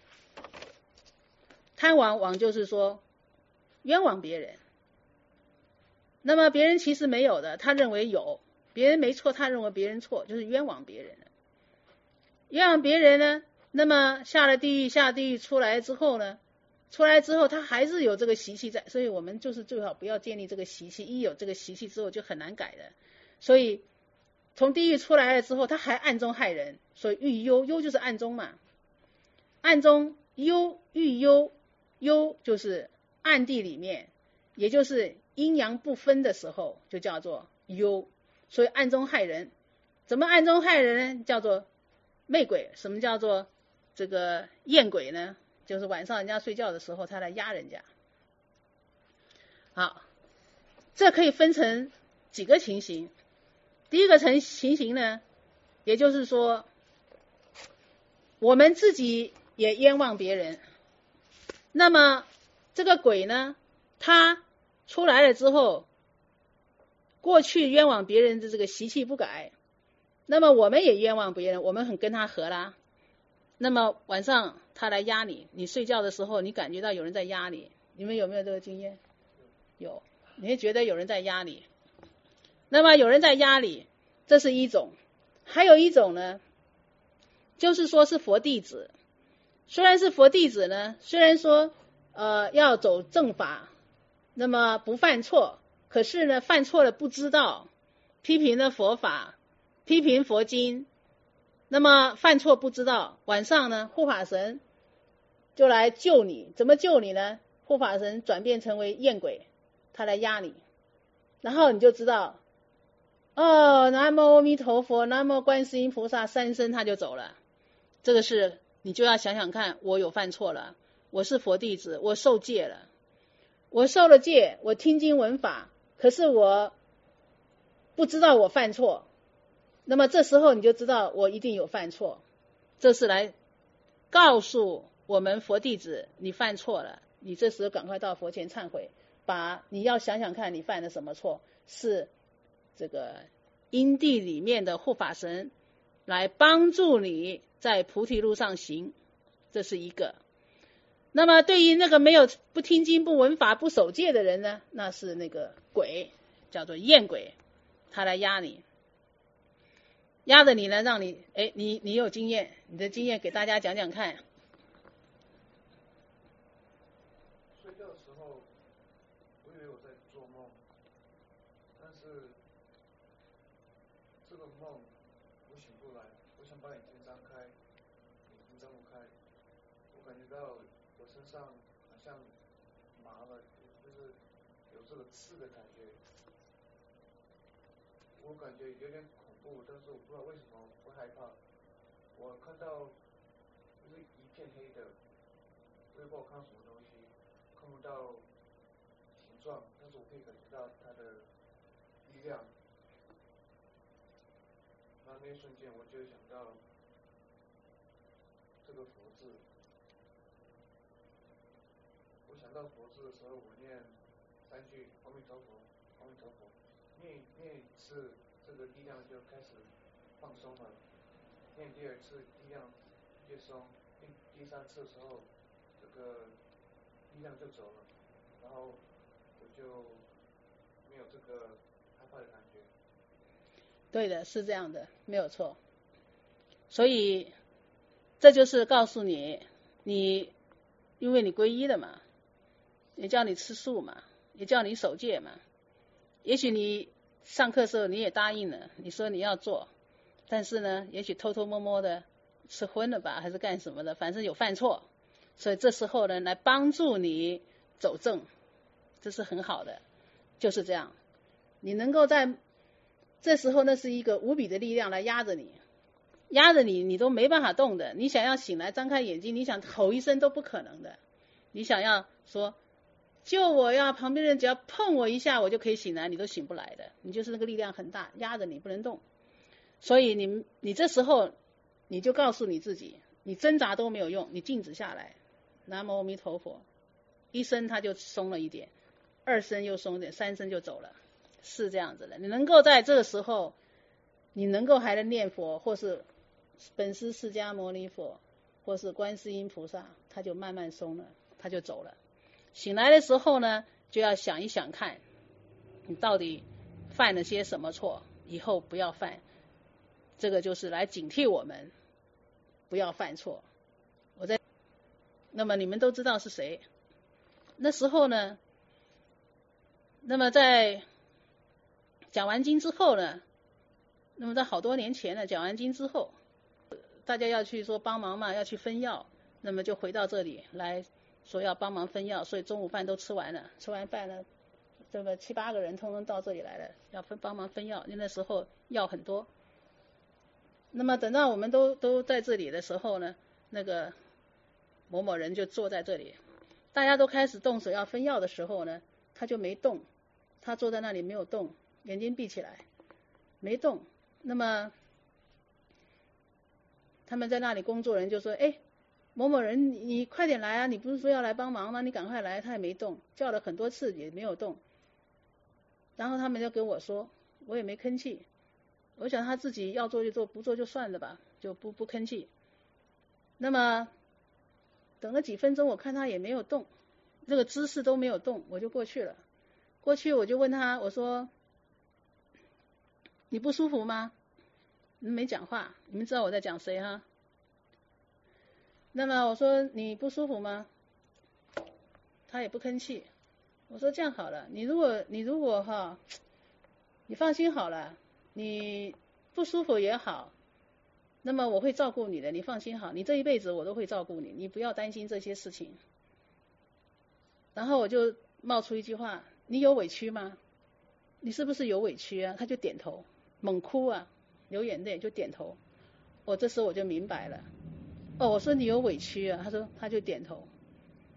贪妄妄就是说冤枉别人，那么别人其实没有的，他认为有，别人没错，他认为别人错，就是冤枉别人了。冤枉别人呢，那么下了地狱，下地狱出来之后呢，出来之后他还是有这个习气在，所以我们就是最好不要建立这个习气，一有这个习气之后就很难改的。所以从地狱出来了之后，他还暗中害人，所以欲忧，忧就是暗中嘛，暗中忧，欲忧，忧就是暗地里面，也就是阴阳不分的时候，就叫做忧。所以暗中害人，怎么暗中害人呢？叫做媚鬼。什么叫做这个厌鬼呢？就是晚上人家睡觉的时候，他来压人家。好，这可以分成几个情形。第一个情情形呢，也就是说，我们自己也冤枉别人。那么这个鬼呢，他出来了之后，过去冤枉别人的这个习气不改，那么我们也冤枉别人，我们很跟他合啦。那么晚上他来压你，你睡觉的时候你感觉到有人在压你，你们有没有这个经验？有，你会觉得有人在压你。那么有人在压你，这是一种。还有一种呢，就是说是佛弟子，虽然是佛弟子呢，虽然说呃要走正法，那么不犯错，可是呢犯错了不知道，批评了佛法，批评佛经，那么犯错不知道，晚上呢护法神就来救你。怎么救你呢？护法神转变成为厌鬼，他来压你，然后你就知道哦，南无阿弥陀佛，南无观世音菩萨，三声他就走了。这个是你就要想想看，我有犯错了， 我是佛弟子，我受戒了，我受了戒，我听经闻法，可是我不知道我犯错，那么这时候你就知道我一定有犯错，这是来告诉我们佛弟子，你犯错了，你这时候赶快到佛前忏悔，把你要想想看你犯了什么错，是这个因地里面的护法神来帮助你在菩提路上行，这是一个。那么对于那个没有不听经不闻法不守戒的人呢，那是那个鬼，叫做厌鬼，他来压你，压着你呢，让你哎，你你有经验，你的经验给大家讲讲看。 睡觉的时候，我以为我在做梦，但是这个梦我醒不来，我想把眼睛张开，眼睛张不开，我感觉到我身上好像麻了，就是有这个刺的感觉，我感觉有点恐怖，但是我不知道为什么会害怕。我看到就是一片黑的，我也不知道我看到什么东西，看不到形状，但是我可以感觉到它的力量。那那一瞬间我就想到这个佛字，我想到佛字的时候，我念三句阿弥陀佛，阿弥陀佛，念念一次，这个力量就开始放松了。念第二次力量越松，念第三次的时候，这个力量就走了，然后我就没有这个害怕的感觉。 对的，是这样的，没有错。所以这就是告诉你，你因为你皈依了嘛，也叫你吃素嘛，也叫你守戒嘛。也许你上课的时候你也答应了，你说你要做，但是呢，也许偷偷摸摸的吃荤了吧，还是干什么的，反正有犯错，所以这时候呢，来帮助你走正，这是很好的，就是这样。你能够在这时候，那是一个无比的力量来压着你，压着你，你都没办法动的。你想要醒来，张开眼睛，你想吼一声都不可能的。你想要说救我呀，旁边人只要碰我一下，我就可以醒来，你都醒不来的。你就是那个力量很大，压着你不能动。所以你你这时候你就告诉你自己，你挣扎都没有用，你静止下来，南无阿弥陀佛，一声它就松了一点，二声又松一点，三声就走了。是这样子的，你能够在这个时候，你能够还能念佛，或是本师释迦牟尼佛，或是观世音菩萨，他就慢慢松了，他就走了。醒来的时候呢，就要想一想看，你到底犯了些什么错，以后不要犯。这个就是来警惕我们，不要犯错。我在，那么你们都知道是谁？那时候呢，那么在讲完经之后呢，那么在好多年前呢，讲完经之后，大家要去说帮忙嘛，要去分药，那么就回到这里来说要帮忙分药，所以中午饭都吃完了，吃完饭呢，这个七八个人通通到这里来了，要分帮忙分药，因为那时候药很多。那么等到我们都都在这里的时候呢，那个某某人就坐在这里，大家都开始动手要分药的时候呢，他就没动，他坐在那里没有动，眼睛闭起来，没动。那么他们在那里工作人就说：“哎，某某人，你你快点来啊！你不是说要来帮忙吗？你赶快来！”他也没动，叫了很多次也没有动。然后他们就跟我说，我也没吭气。我想他自己要做就做，不做就算了吧，就不不吭气。那么等了几分钟，我看他也没有动，这个姿势都没有动，我就过去了。过去我就问他，我说：“你不舒服吗？”你们没讲话，你们知道我在讲谁哈？那么我说：“你不舒服吗？”他也不吭气。我说：“这样好了，你如果你如果哈，你放心好了。你不舒服也好，那么我会照顾你的，你放心好，你这一辈子我都会照顾你，你不要担心这些事情。”然后我就冒出一句话：“你有委屈吗？你是不是有委屈啊？”他就点头，猛哭啊，流眼泪就点头。我这时候我就明白了，哦，我说你有委屈啊，他说他就点头。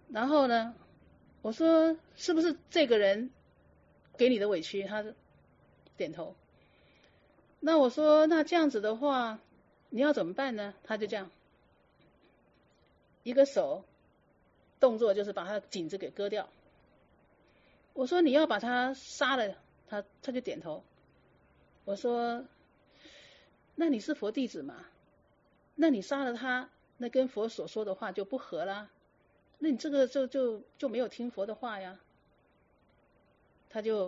然后呢，我说是不是这个人给你的委屈？他点头。那我说那这样子的话，你要怎么办呢？他就这样，一个手动作就是把他颈子给割掉。我说你要把他杀了，他他就点头。我说那你是佛弟子嘛？那你杀了他，那跟佛所说的话就不合啦。那你这个就就就没有听佛的话呀。他就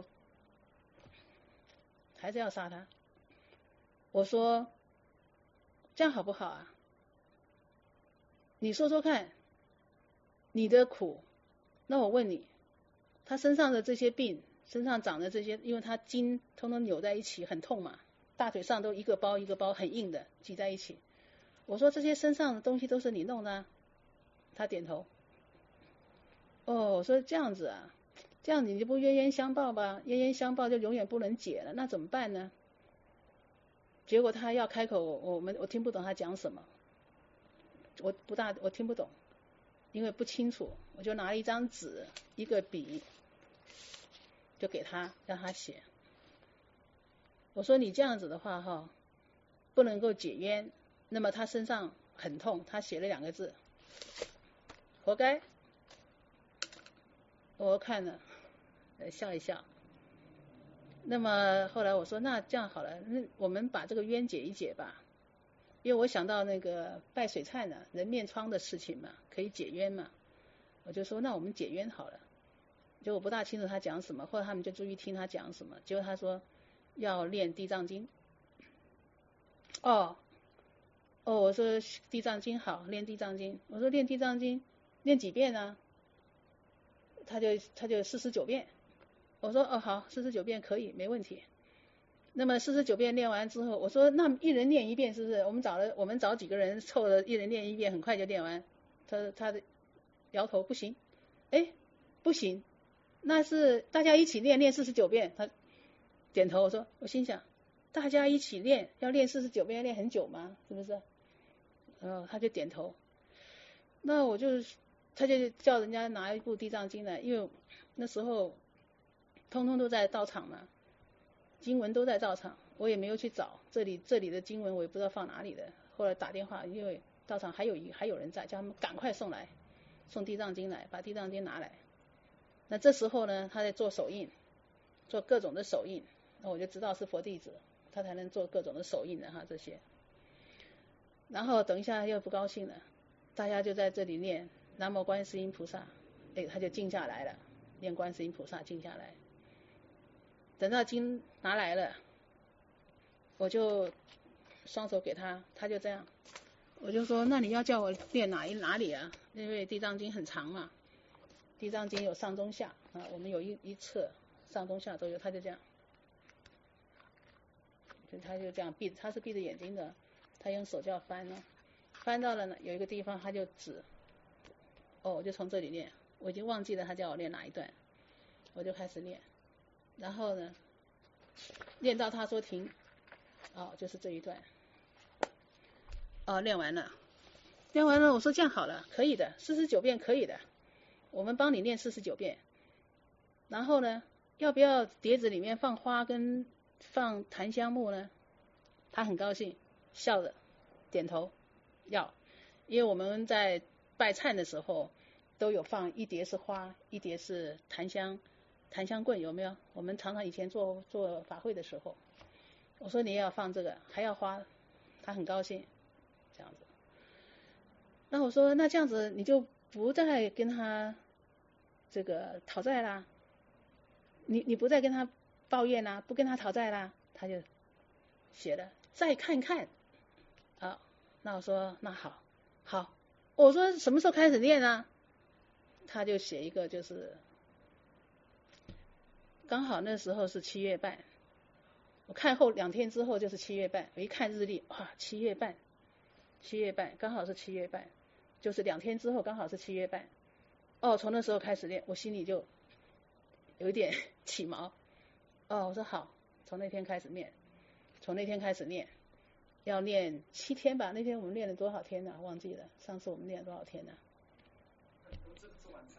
还是要杀他。我说这样好不好啊？你说说看，你的苦，那我问你，他身上的这些病，身上长的这些，因为他筋通通扭在一起，很痛嘛，大腿上都一个包一个包，很硬的挤在一起。我说这些身上的东西都是你弄的啊？他点头。哦，我说这样子啊，这样你就不冤冤相报吧？冤冤相报就永远不能解了，那怎么办呢？结果他要开口，我我们我听不懂他讲什么，我不大我听不懂，因为不清楚，我就拿了一张纸，一个笔，就给他让他写。我说你这样子的话哈，不能够解冤，那么他身上很痛，他写了两个字，活该。我看了，笑一笑。那么后来我说那这样好了，那我们把这个冤解一解吧，因为我想到那个拜水忏呢，人面疮的事情嘛，可以解冤嘛，我就说那我们解冤好了。就我不大清楚他讲什么，后来他们就注意听他讲什么，结果他说要练地藏经。哦哦，我说地藏经好，练地藏经。我说练地藏经练几遍呢？他就他就四十九遍。我说哦好，四十九遍可以，没问题。那么四十九遍练完之后，我说那一人练一遍是不是？我们找了我们找几个人凑了，一人练一遍，很快就练完。他他的摇头不行，哎不行，那是大家一起练练四十九遍。他点头。我说我心想，大家一起练要练四十九遍，要练很久吗？是不是？然后他就点头。那我就他就叫人家拿一部地藏经来，因为那时候通通都在道场嘛，经文都在道场，我也没有去找这里这里的经文，我也不知道放哪里的。后来打电话，因为道场还有一还有人在，叫他们赶快送来，送地藏经来，把地藏经拿来。那这时候呢，他在做手印，做各种的手印，那我就知道是佛弟子，他才能做各种的手印的哈这些。然后等一下又不高兴了，大家就在这里念南无观世音菩萨，哎，他就静下来了，念观世音菩萨静下来。等到经拿来了，我就双手给他，他就这样，我就说那你要叫我念哪一哪里啊？因为地藏经很长嘛，地藏经有上中下啊，我们有一一册上中下都有，他就这样，就他就这样闭，他是闭着眼睛的，他用手就要翻了，翻到了呢有一个地方他就指，哦我就从这里念，我已经忘记了他叫我念哪一段，我就开始念。然后呢，练到他说停，哦，就是这一段，哦，练完了，练完了，我说这样好了，可以的，四十九遍可以的，我们帮你念四十九遍。然后呢，要不要碟子里面放花跟放檀香木呢？他很高兴，笑着点头，要，因为我们在拜忏的时候都有放一碟是花，一碟是檀香。檀香棍有没有？我们常常以前做做法会的时候，我说你也要放这个，还要花，他很高兴，这样子。那我说那这样子你就不再跟他这个讨债啦，你你不再跟他抱怨啦，不跟他讨债啦，他就写了再看看啊。那我说那好，好，我说什么时候开始念啊？他就写一个就是。刚好那时候是七月半，我看后两天之后就是七月半，我一看日历，哇，七月半，七月半刚好是七月半，就是两天之后刚好是七月半。哦，从那时候开始练，我心里就有点起毛。哦，我说好，从那天开始念，从那天开始念，要练七天吧？那天我们练了多少天呢？忘记了，上次我们练了多少天呢？ 这个是晚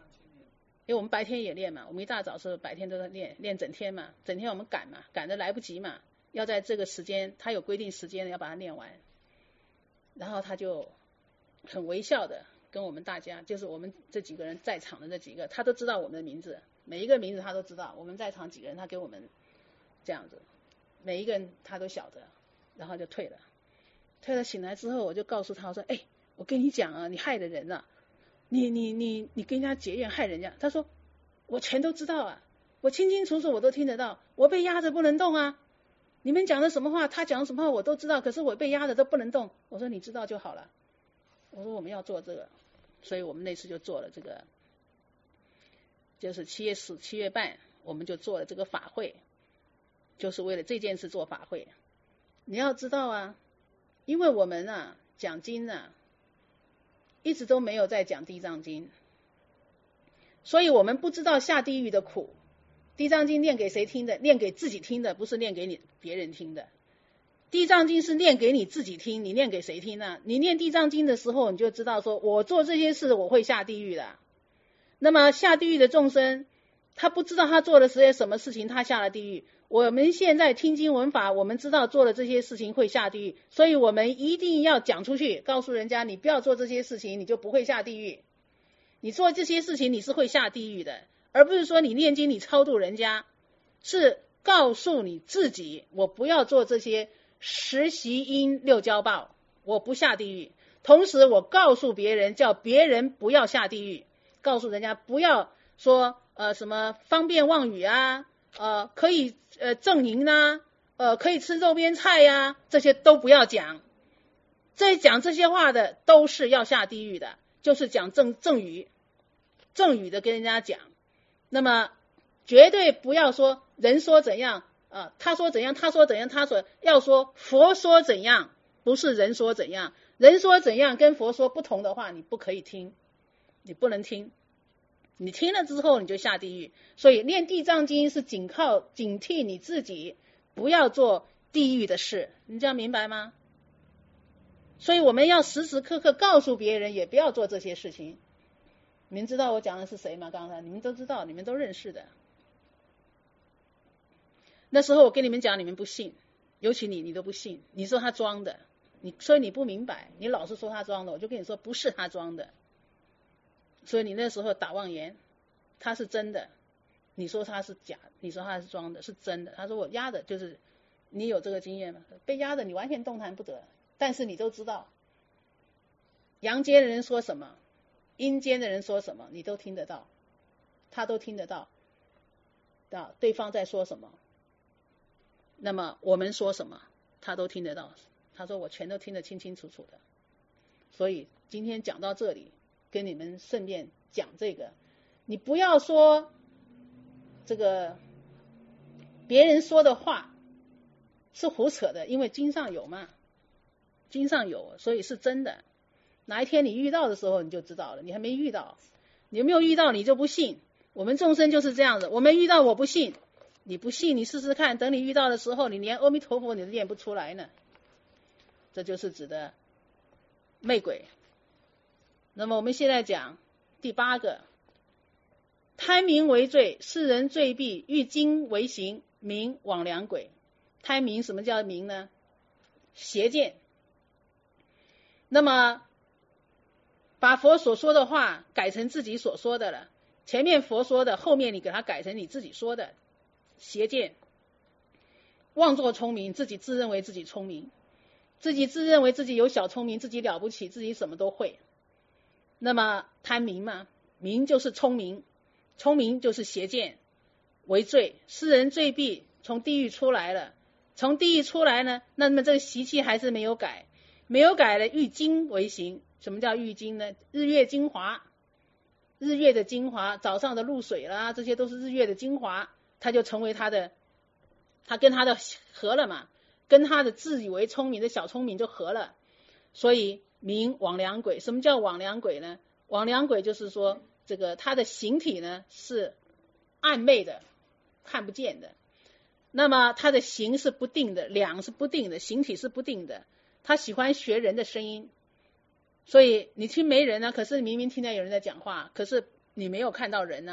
因为我们白天也练嘛，我们一大早是白天都在练，练整天嘛，整天我们赶嘛，赶得来不及嘛，要在这个时间，他有规定时间的要把它练完。然后他就很微笑的跟我们大家，就是我们这几个人在场的这几个，他都知道我们的名字，每一个名字他都知道，我们在场几个人他给我们这样子，每一个人他都晓得，然后就退了。退了醒来之后，我就告诉他说，哎，我跟你讲啊，你害了人啊，你你你你跟人家结怨害人家。他说我全都知道啊，我清清楚楚我都听得到，我被压着不能动啊，你们讲的什么话，他讲的什么话我都知道，可是我被压着都不能动。我说你知道就好了，我说我们要做这个，所以我们那次就做了这个，就是七月十七月半我们就做了这个法会，就是为了这件事做法会。你要知道啊，因为我们啊讲经啊一直都没有在讲地藏经，所以我们不知道下地狱的苦。地藏经念给谁听的？念给自己听的，不是念给你别人听的。地藏经是念给你自己听，你念给谁听呢？你念地藏经的时候，你就知道说我做这些事我会下地狱的。那么下地狱的众生，他不知道他做了些什么事情，他下了地狱。我们现在听经闻法，我们知道做了这些事情会下地狱，所以我们一定要讲出去，告诉人家你不要做这些事情，你就不会下地狱。你做这些事情你是会下地狱的，而不是说你念经你超度人家，是告诉你自己我不要做这些十习因六交报，我不下地狱。同时我告诉别人，叫别人不要下地狱，告诉人家不要说呃什么方便妄语啊，呃可以呃正淫啊，呃可以吃肉边菜呀、啊，这些都不要讲。在讲这些话的都是要下地狱的，就是讲正正语正语的跟人家讲。那么绝对不要说人说怎样啊，他说怎样他说怎样他说，要说佛说怎样，不是人说怎样。人说怎样跟佛说不同的话，你不可以听，你不能听，你听了之后你就下地狱。所以念地藏经是仅靠警惕你自己不要做地狱的事，你这样明白吗？所以我们要时时刻刻告诉别人也不要做这些事情。你们知道我讲的是谁吗？刚才你们都知道，你们都认识的。那时候我跟你们讲，你们不信，尤其你你都不信，你说他装的，你所以你不明白，你老是说他装的，我就跟你说不是他装的。所以你那时候打妄言，他是真的，你说他是假，你说他是装的，是真的。他说我压的，就是你有这个经验吗？被压的你完全动弹不得，但是你都知道阳间的人说什么，阴间的人说什么，你都听得到，他都听得到啊，对方在说什么，那么我们说什么他都听得到。他说我全都听得清清楚楚的。所以今天讲到这里，跟你们顺便讲这个，你不要说这个别人说的话是胡扯的，因为经上有嘛，经上有，所以是真的。哪一天你遇到的时候你就知道了，你还没遇到，你有没有遇到你就不信。我们众生就是这样子，我们遇到我不信，你不信你试试看，等你遇到的时候，你连阿弥陀佛你都念不出来呢。这就是指的媚鬼。那么我们现在讲第八个，贪名为罪，世人罪必欲经为行，名枉良鬼。贪名，什么叫名呢？邪见。那么把佛所说的话改成自己所说的了，前面佛说的，后面你给它改成你自己说的，邪见。妄作聪明，自己自认为自己聪明，自己自认为自己有小聪明，自己了不起，自己什么都会。那么贪名嘛，名就是聪明，聪明就是邪见为罪，世人罪必从地狱出来了，从地狱出来呢，那么这个习气还是没有改，没有改了，欲经为行。什么叫欲经呢？日月精华，日月的精华，早上的露水啦，这些都是日月的精华，它就成为他的，他跟他的合了嘛，跟他的自以为聪明的小聪明就合了，所以名枉良鬼。什么叫枉良鬼呢？枉良鬼就是说，这个他的形体呢是暗昧的，看不见的，那么他的形是不定的，两是不定的，形体是不定的，他喜欢学人的声音。所以你听没人呢，可是明明听见有人在讲话，可是你没有看到人呢，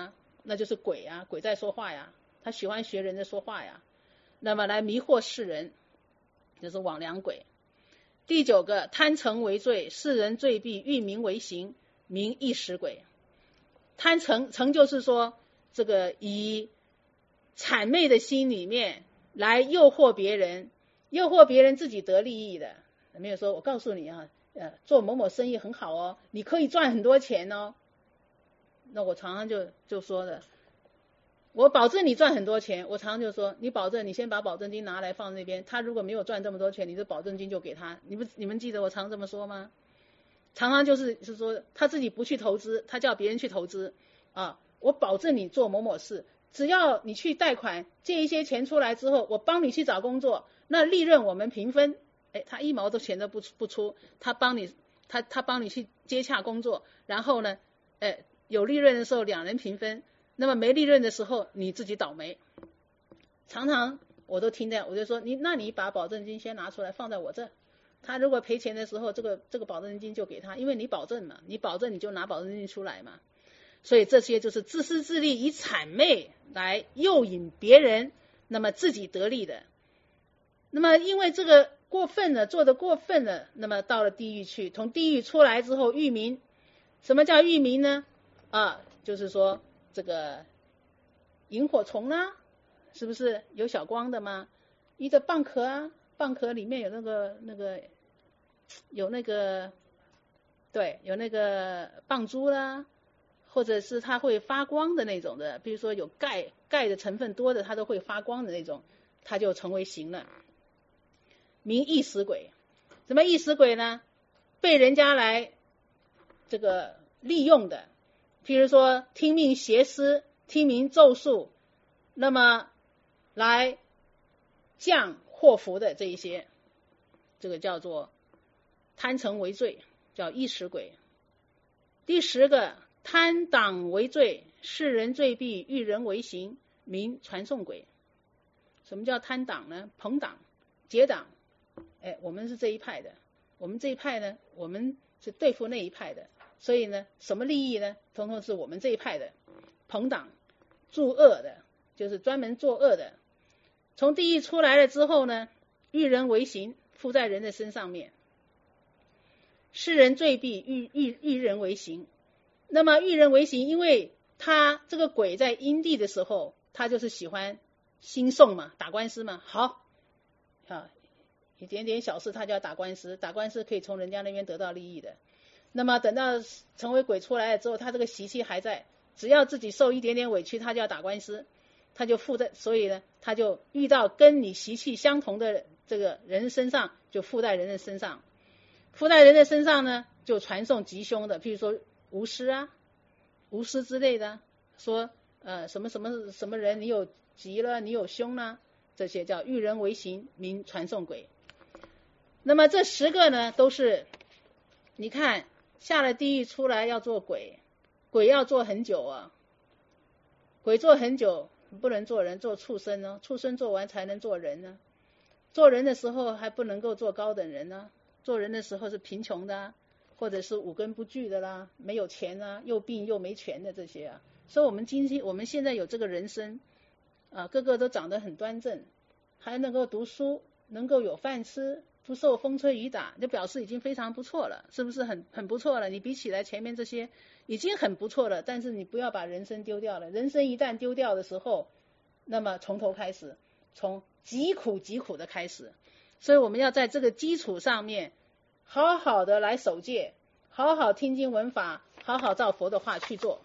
那就是鬼啊，鬼在说话呀，他喜欢学人的说话呀，那么来迷惑世人，就是魍魉鬼。第九个，贪嗔为罪，世人罪必欲名为行，名异食鬼。贪嗔，嗔就是说这个以谄媚的心里面来诱惑别人，诱惑别人自己得利益的。没有说我告诉你啊，呃，做某某生意很好哦，你可以赚很多钱哦。那我常常就就说的，我保证你赚很多钱。我常常就说，你保证，你先把保证金拿来放那边，他如果没有赚这么多钱，你的保证金就给他。你不你们记得我常这么说吗？常常就是是说他自己不去投资，他叫别人去投资啊。我保证你做某某事，只要你去贷款借一些钱出来之后，我帮你去找工作，那利润我们平分。哎，他一毛的钱都不不出，他帮你他他帮你去接洽工作，然后呢，哎，有利润的时候两人平分，那么没利润的时候你自己倒霉。常常我都听见，我就说你，那你把保证金先拿出来放在我这，他如果赔钱的时候，这个这个保证金就给他，因为你保证嘛，你保证你就拿保证金出来嘛。所以这些就是自私自利，以谄媚来诱引别人，那么自己得利的。那么因为这个过分了，做得过分了，那么到了地狱去，从地狱出来之后欲名。什么叫欲名呢？啊，就是说这个萤火虫啊，是不是有小光的吗？一个蚌壳啊，蚌壳里面有那个那个有那个对，有那个蚌珠啦，或者是它会发光的那种的，比如说有钙钙的成分多的，它都会发光的那种，它就成为形了。名异食鬼。什么异食鬼呢？被人家来这个利用的，譬如说听命邪诗，听名咒术，那么来降祸福的这一些，这个叫做贪嗔为罪，叫异食鬼。第十个，贪党为罪，世人罪必欲人为行，名传送鬼。什么叫贪党呢？朋党、结党。哎，我们是这一派的，我们这一派呢，我们是对付那一派的，所以呢，什么利益呢？统统是我们这一派的。朋党，助恶的，就是专门作恶的。从地狱出来了之后呢，欲人为行，附在人的身上面。世人罪必欲欲欲人为行。那么欲人为行，因为他这个鬼在阴地的时候，他就是喜欢兴讼嘛，打官司嘛。好，啊。一点点小事他就要打官司，打官司可以从人家那边得到利益的。那么等到成为鬼出来了之后，他这个习气还在，只要自己受一点点委屈，他就要打官司，他就附在，所以呢，他就遇到跟你习气相同的这个人身上，就附在人的身上，附在人的身上呢，就传送吉凶的，譬如说巫师啊、巫师之类的，说呃什么什么什么人你有吉了，你有凶了，这些叫欲人为行，名传送鬼。那么这十个呢，都是你看下了地狱出来要做鬼，鬼要做很久啊，鬼做很久不能做人，做畜生呢，畜生做完才能做人呢。做人的时候还不能够做高等人呢，做人的时候是贫穷的、啊，或者是五根不具的啦，没有钱啊，又病又没权的这些啊。所以我们今天我们现在有这个人生啊，个个都长得很端正，还能够读书，能够有饭吃，不受风吹雨打，就表示已经非常不错了，是不是很很不错了？你比起来前面这些已经很不错了，但是你不要把人生丢掉了。人生一旦丢掉的时候，那么从头开始，从极苦极苦的开始。所以我们要在这个基础上面好好的来守戒，好好听经闻法，好好照佛的话去做。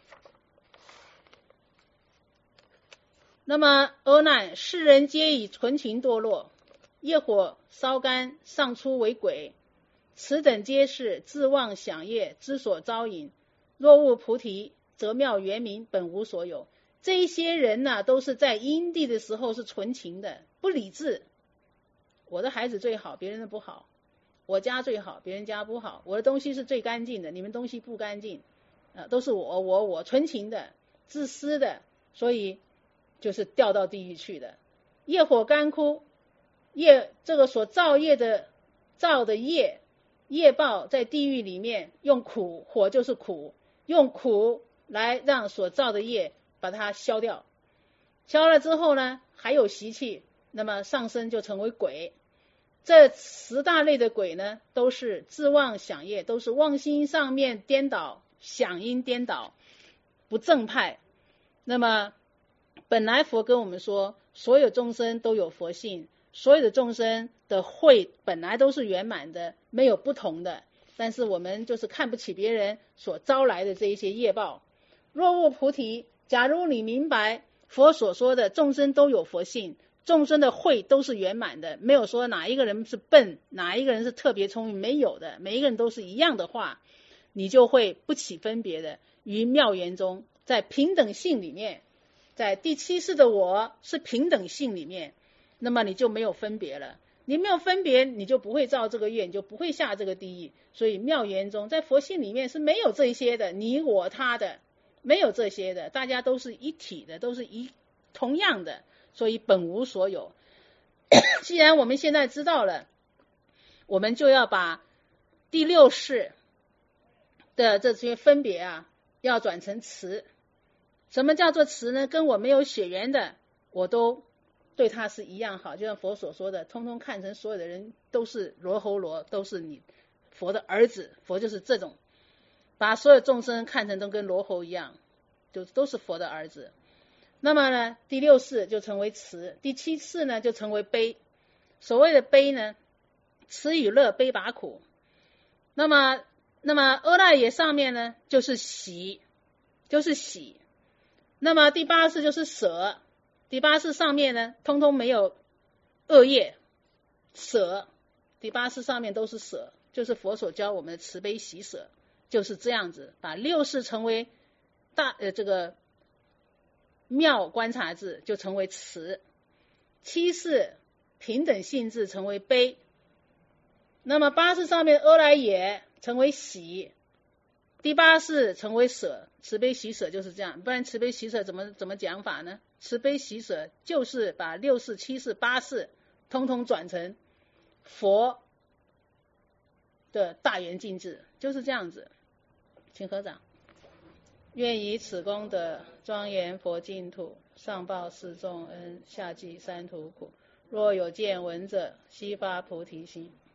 那么阿难，世人皆以纯情堕落，业火烧干，上出为鬼，此等皆是自妄想业之所招引。若悟菩提，则妙圆明，本无所有。这一些人呢、啊，都是在因地的时候是纯情的，不理智。我的孩子最好，别人的不好；我家最好，别人家不好；我的东西是最干净的，你们东西不干净，啊，都是我我我纯情的、自私的，所以就是掉到地狱去的。业火干枯。业这个所造业的造的业业报在地狱里面用苦，火就是苦，用苦来让所造的业把它消掉，消了之后呢，还有习气，那么上升就成为鬼。这十大类的鬼呢，都是自妄想业，都是妄心上面颠倒，想因颠倒，不正派。那么本来佛跟我们说，所有众生都有佛性，所有的众生的慧本来都是圆满的，没有不同的，但是我们就是看不起别人所招来的这一些业报。若悟菩提，假如你明白佛所说的众生都有佛性，众生的慧都是圆满的，没有说哪一个人是笨，哪一个人是特别聪明，没有的，每一个人都是一样的话，你就会不起分别的，于妙缘中，在平等性里面，在第七世的我是平等性里面，那么你就没有分别了。你没有分别，你就不会造这个业，你就不会下这个地狱。所以妙缘中，在佛性里面是没有这些的，你我他的，没有这些的，大家都是一体的，都是一同样的，所以本无所有。既然我们现在知道了，我们就要把第六世的这些分别啊，要转成慈。什么叫做慈呢？跟我没有血缘的，我都对他是一样好，就像佛所说的，通通看成所有的人都是罗睺罗，都是你佛的儿子。佛就是这种，把所有众生看成都跟罗睺一样，就都是佛的儿子。那么呢，第六世就成为慈，第七世呢就成为悲。所谓的悲呢，慈与乐，悲拔苦。那么，那么阿赖耶上面呢就是喜，就是喜。那么第八世就是舍，第八世上面呢通通没有恶业，舍。第八世上面都是舍，就是佛所教我们的慈悲喜舍，就是这样子，把六世成为大呃这个妙观察智，就成为慈；七世平等性质成为悲。那么八世上面阿赖耶成为喜，第八世成为舍，慈悲喜舍就是这样。不然慈悲喜舍怎么怎么讲法呢？慈悲喜舍就是把六世、七世、八世通通转成佛的大圆净智，就是这样子。请合掌。愿以此功德庄严佛净土，上报四重恩，下济三途苦。若有见闻者，悉发菩提心。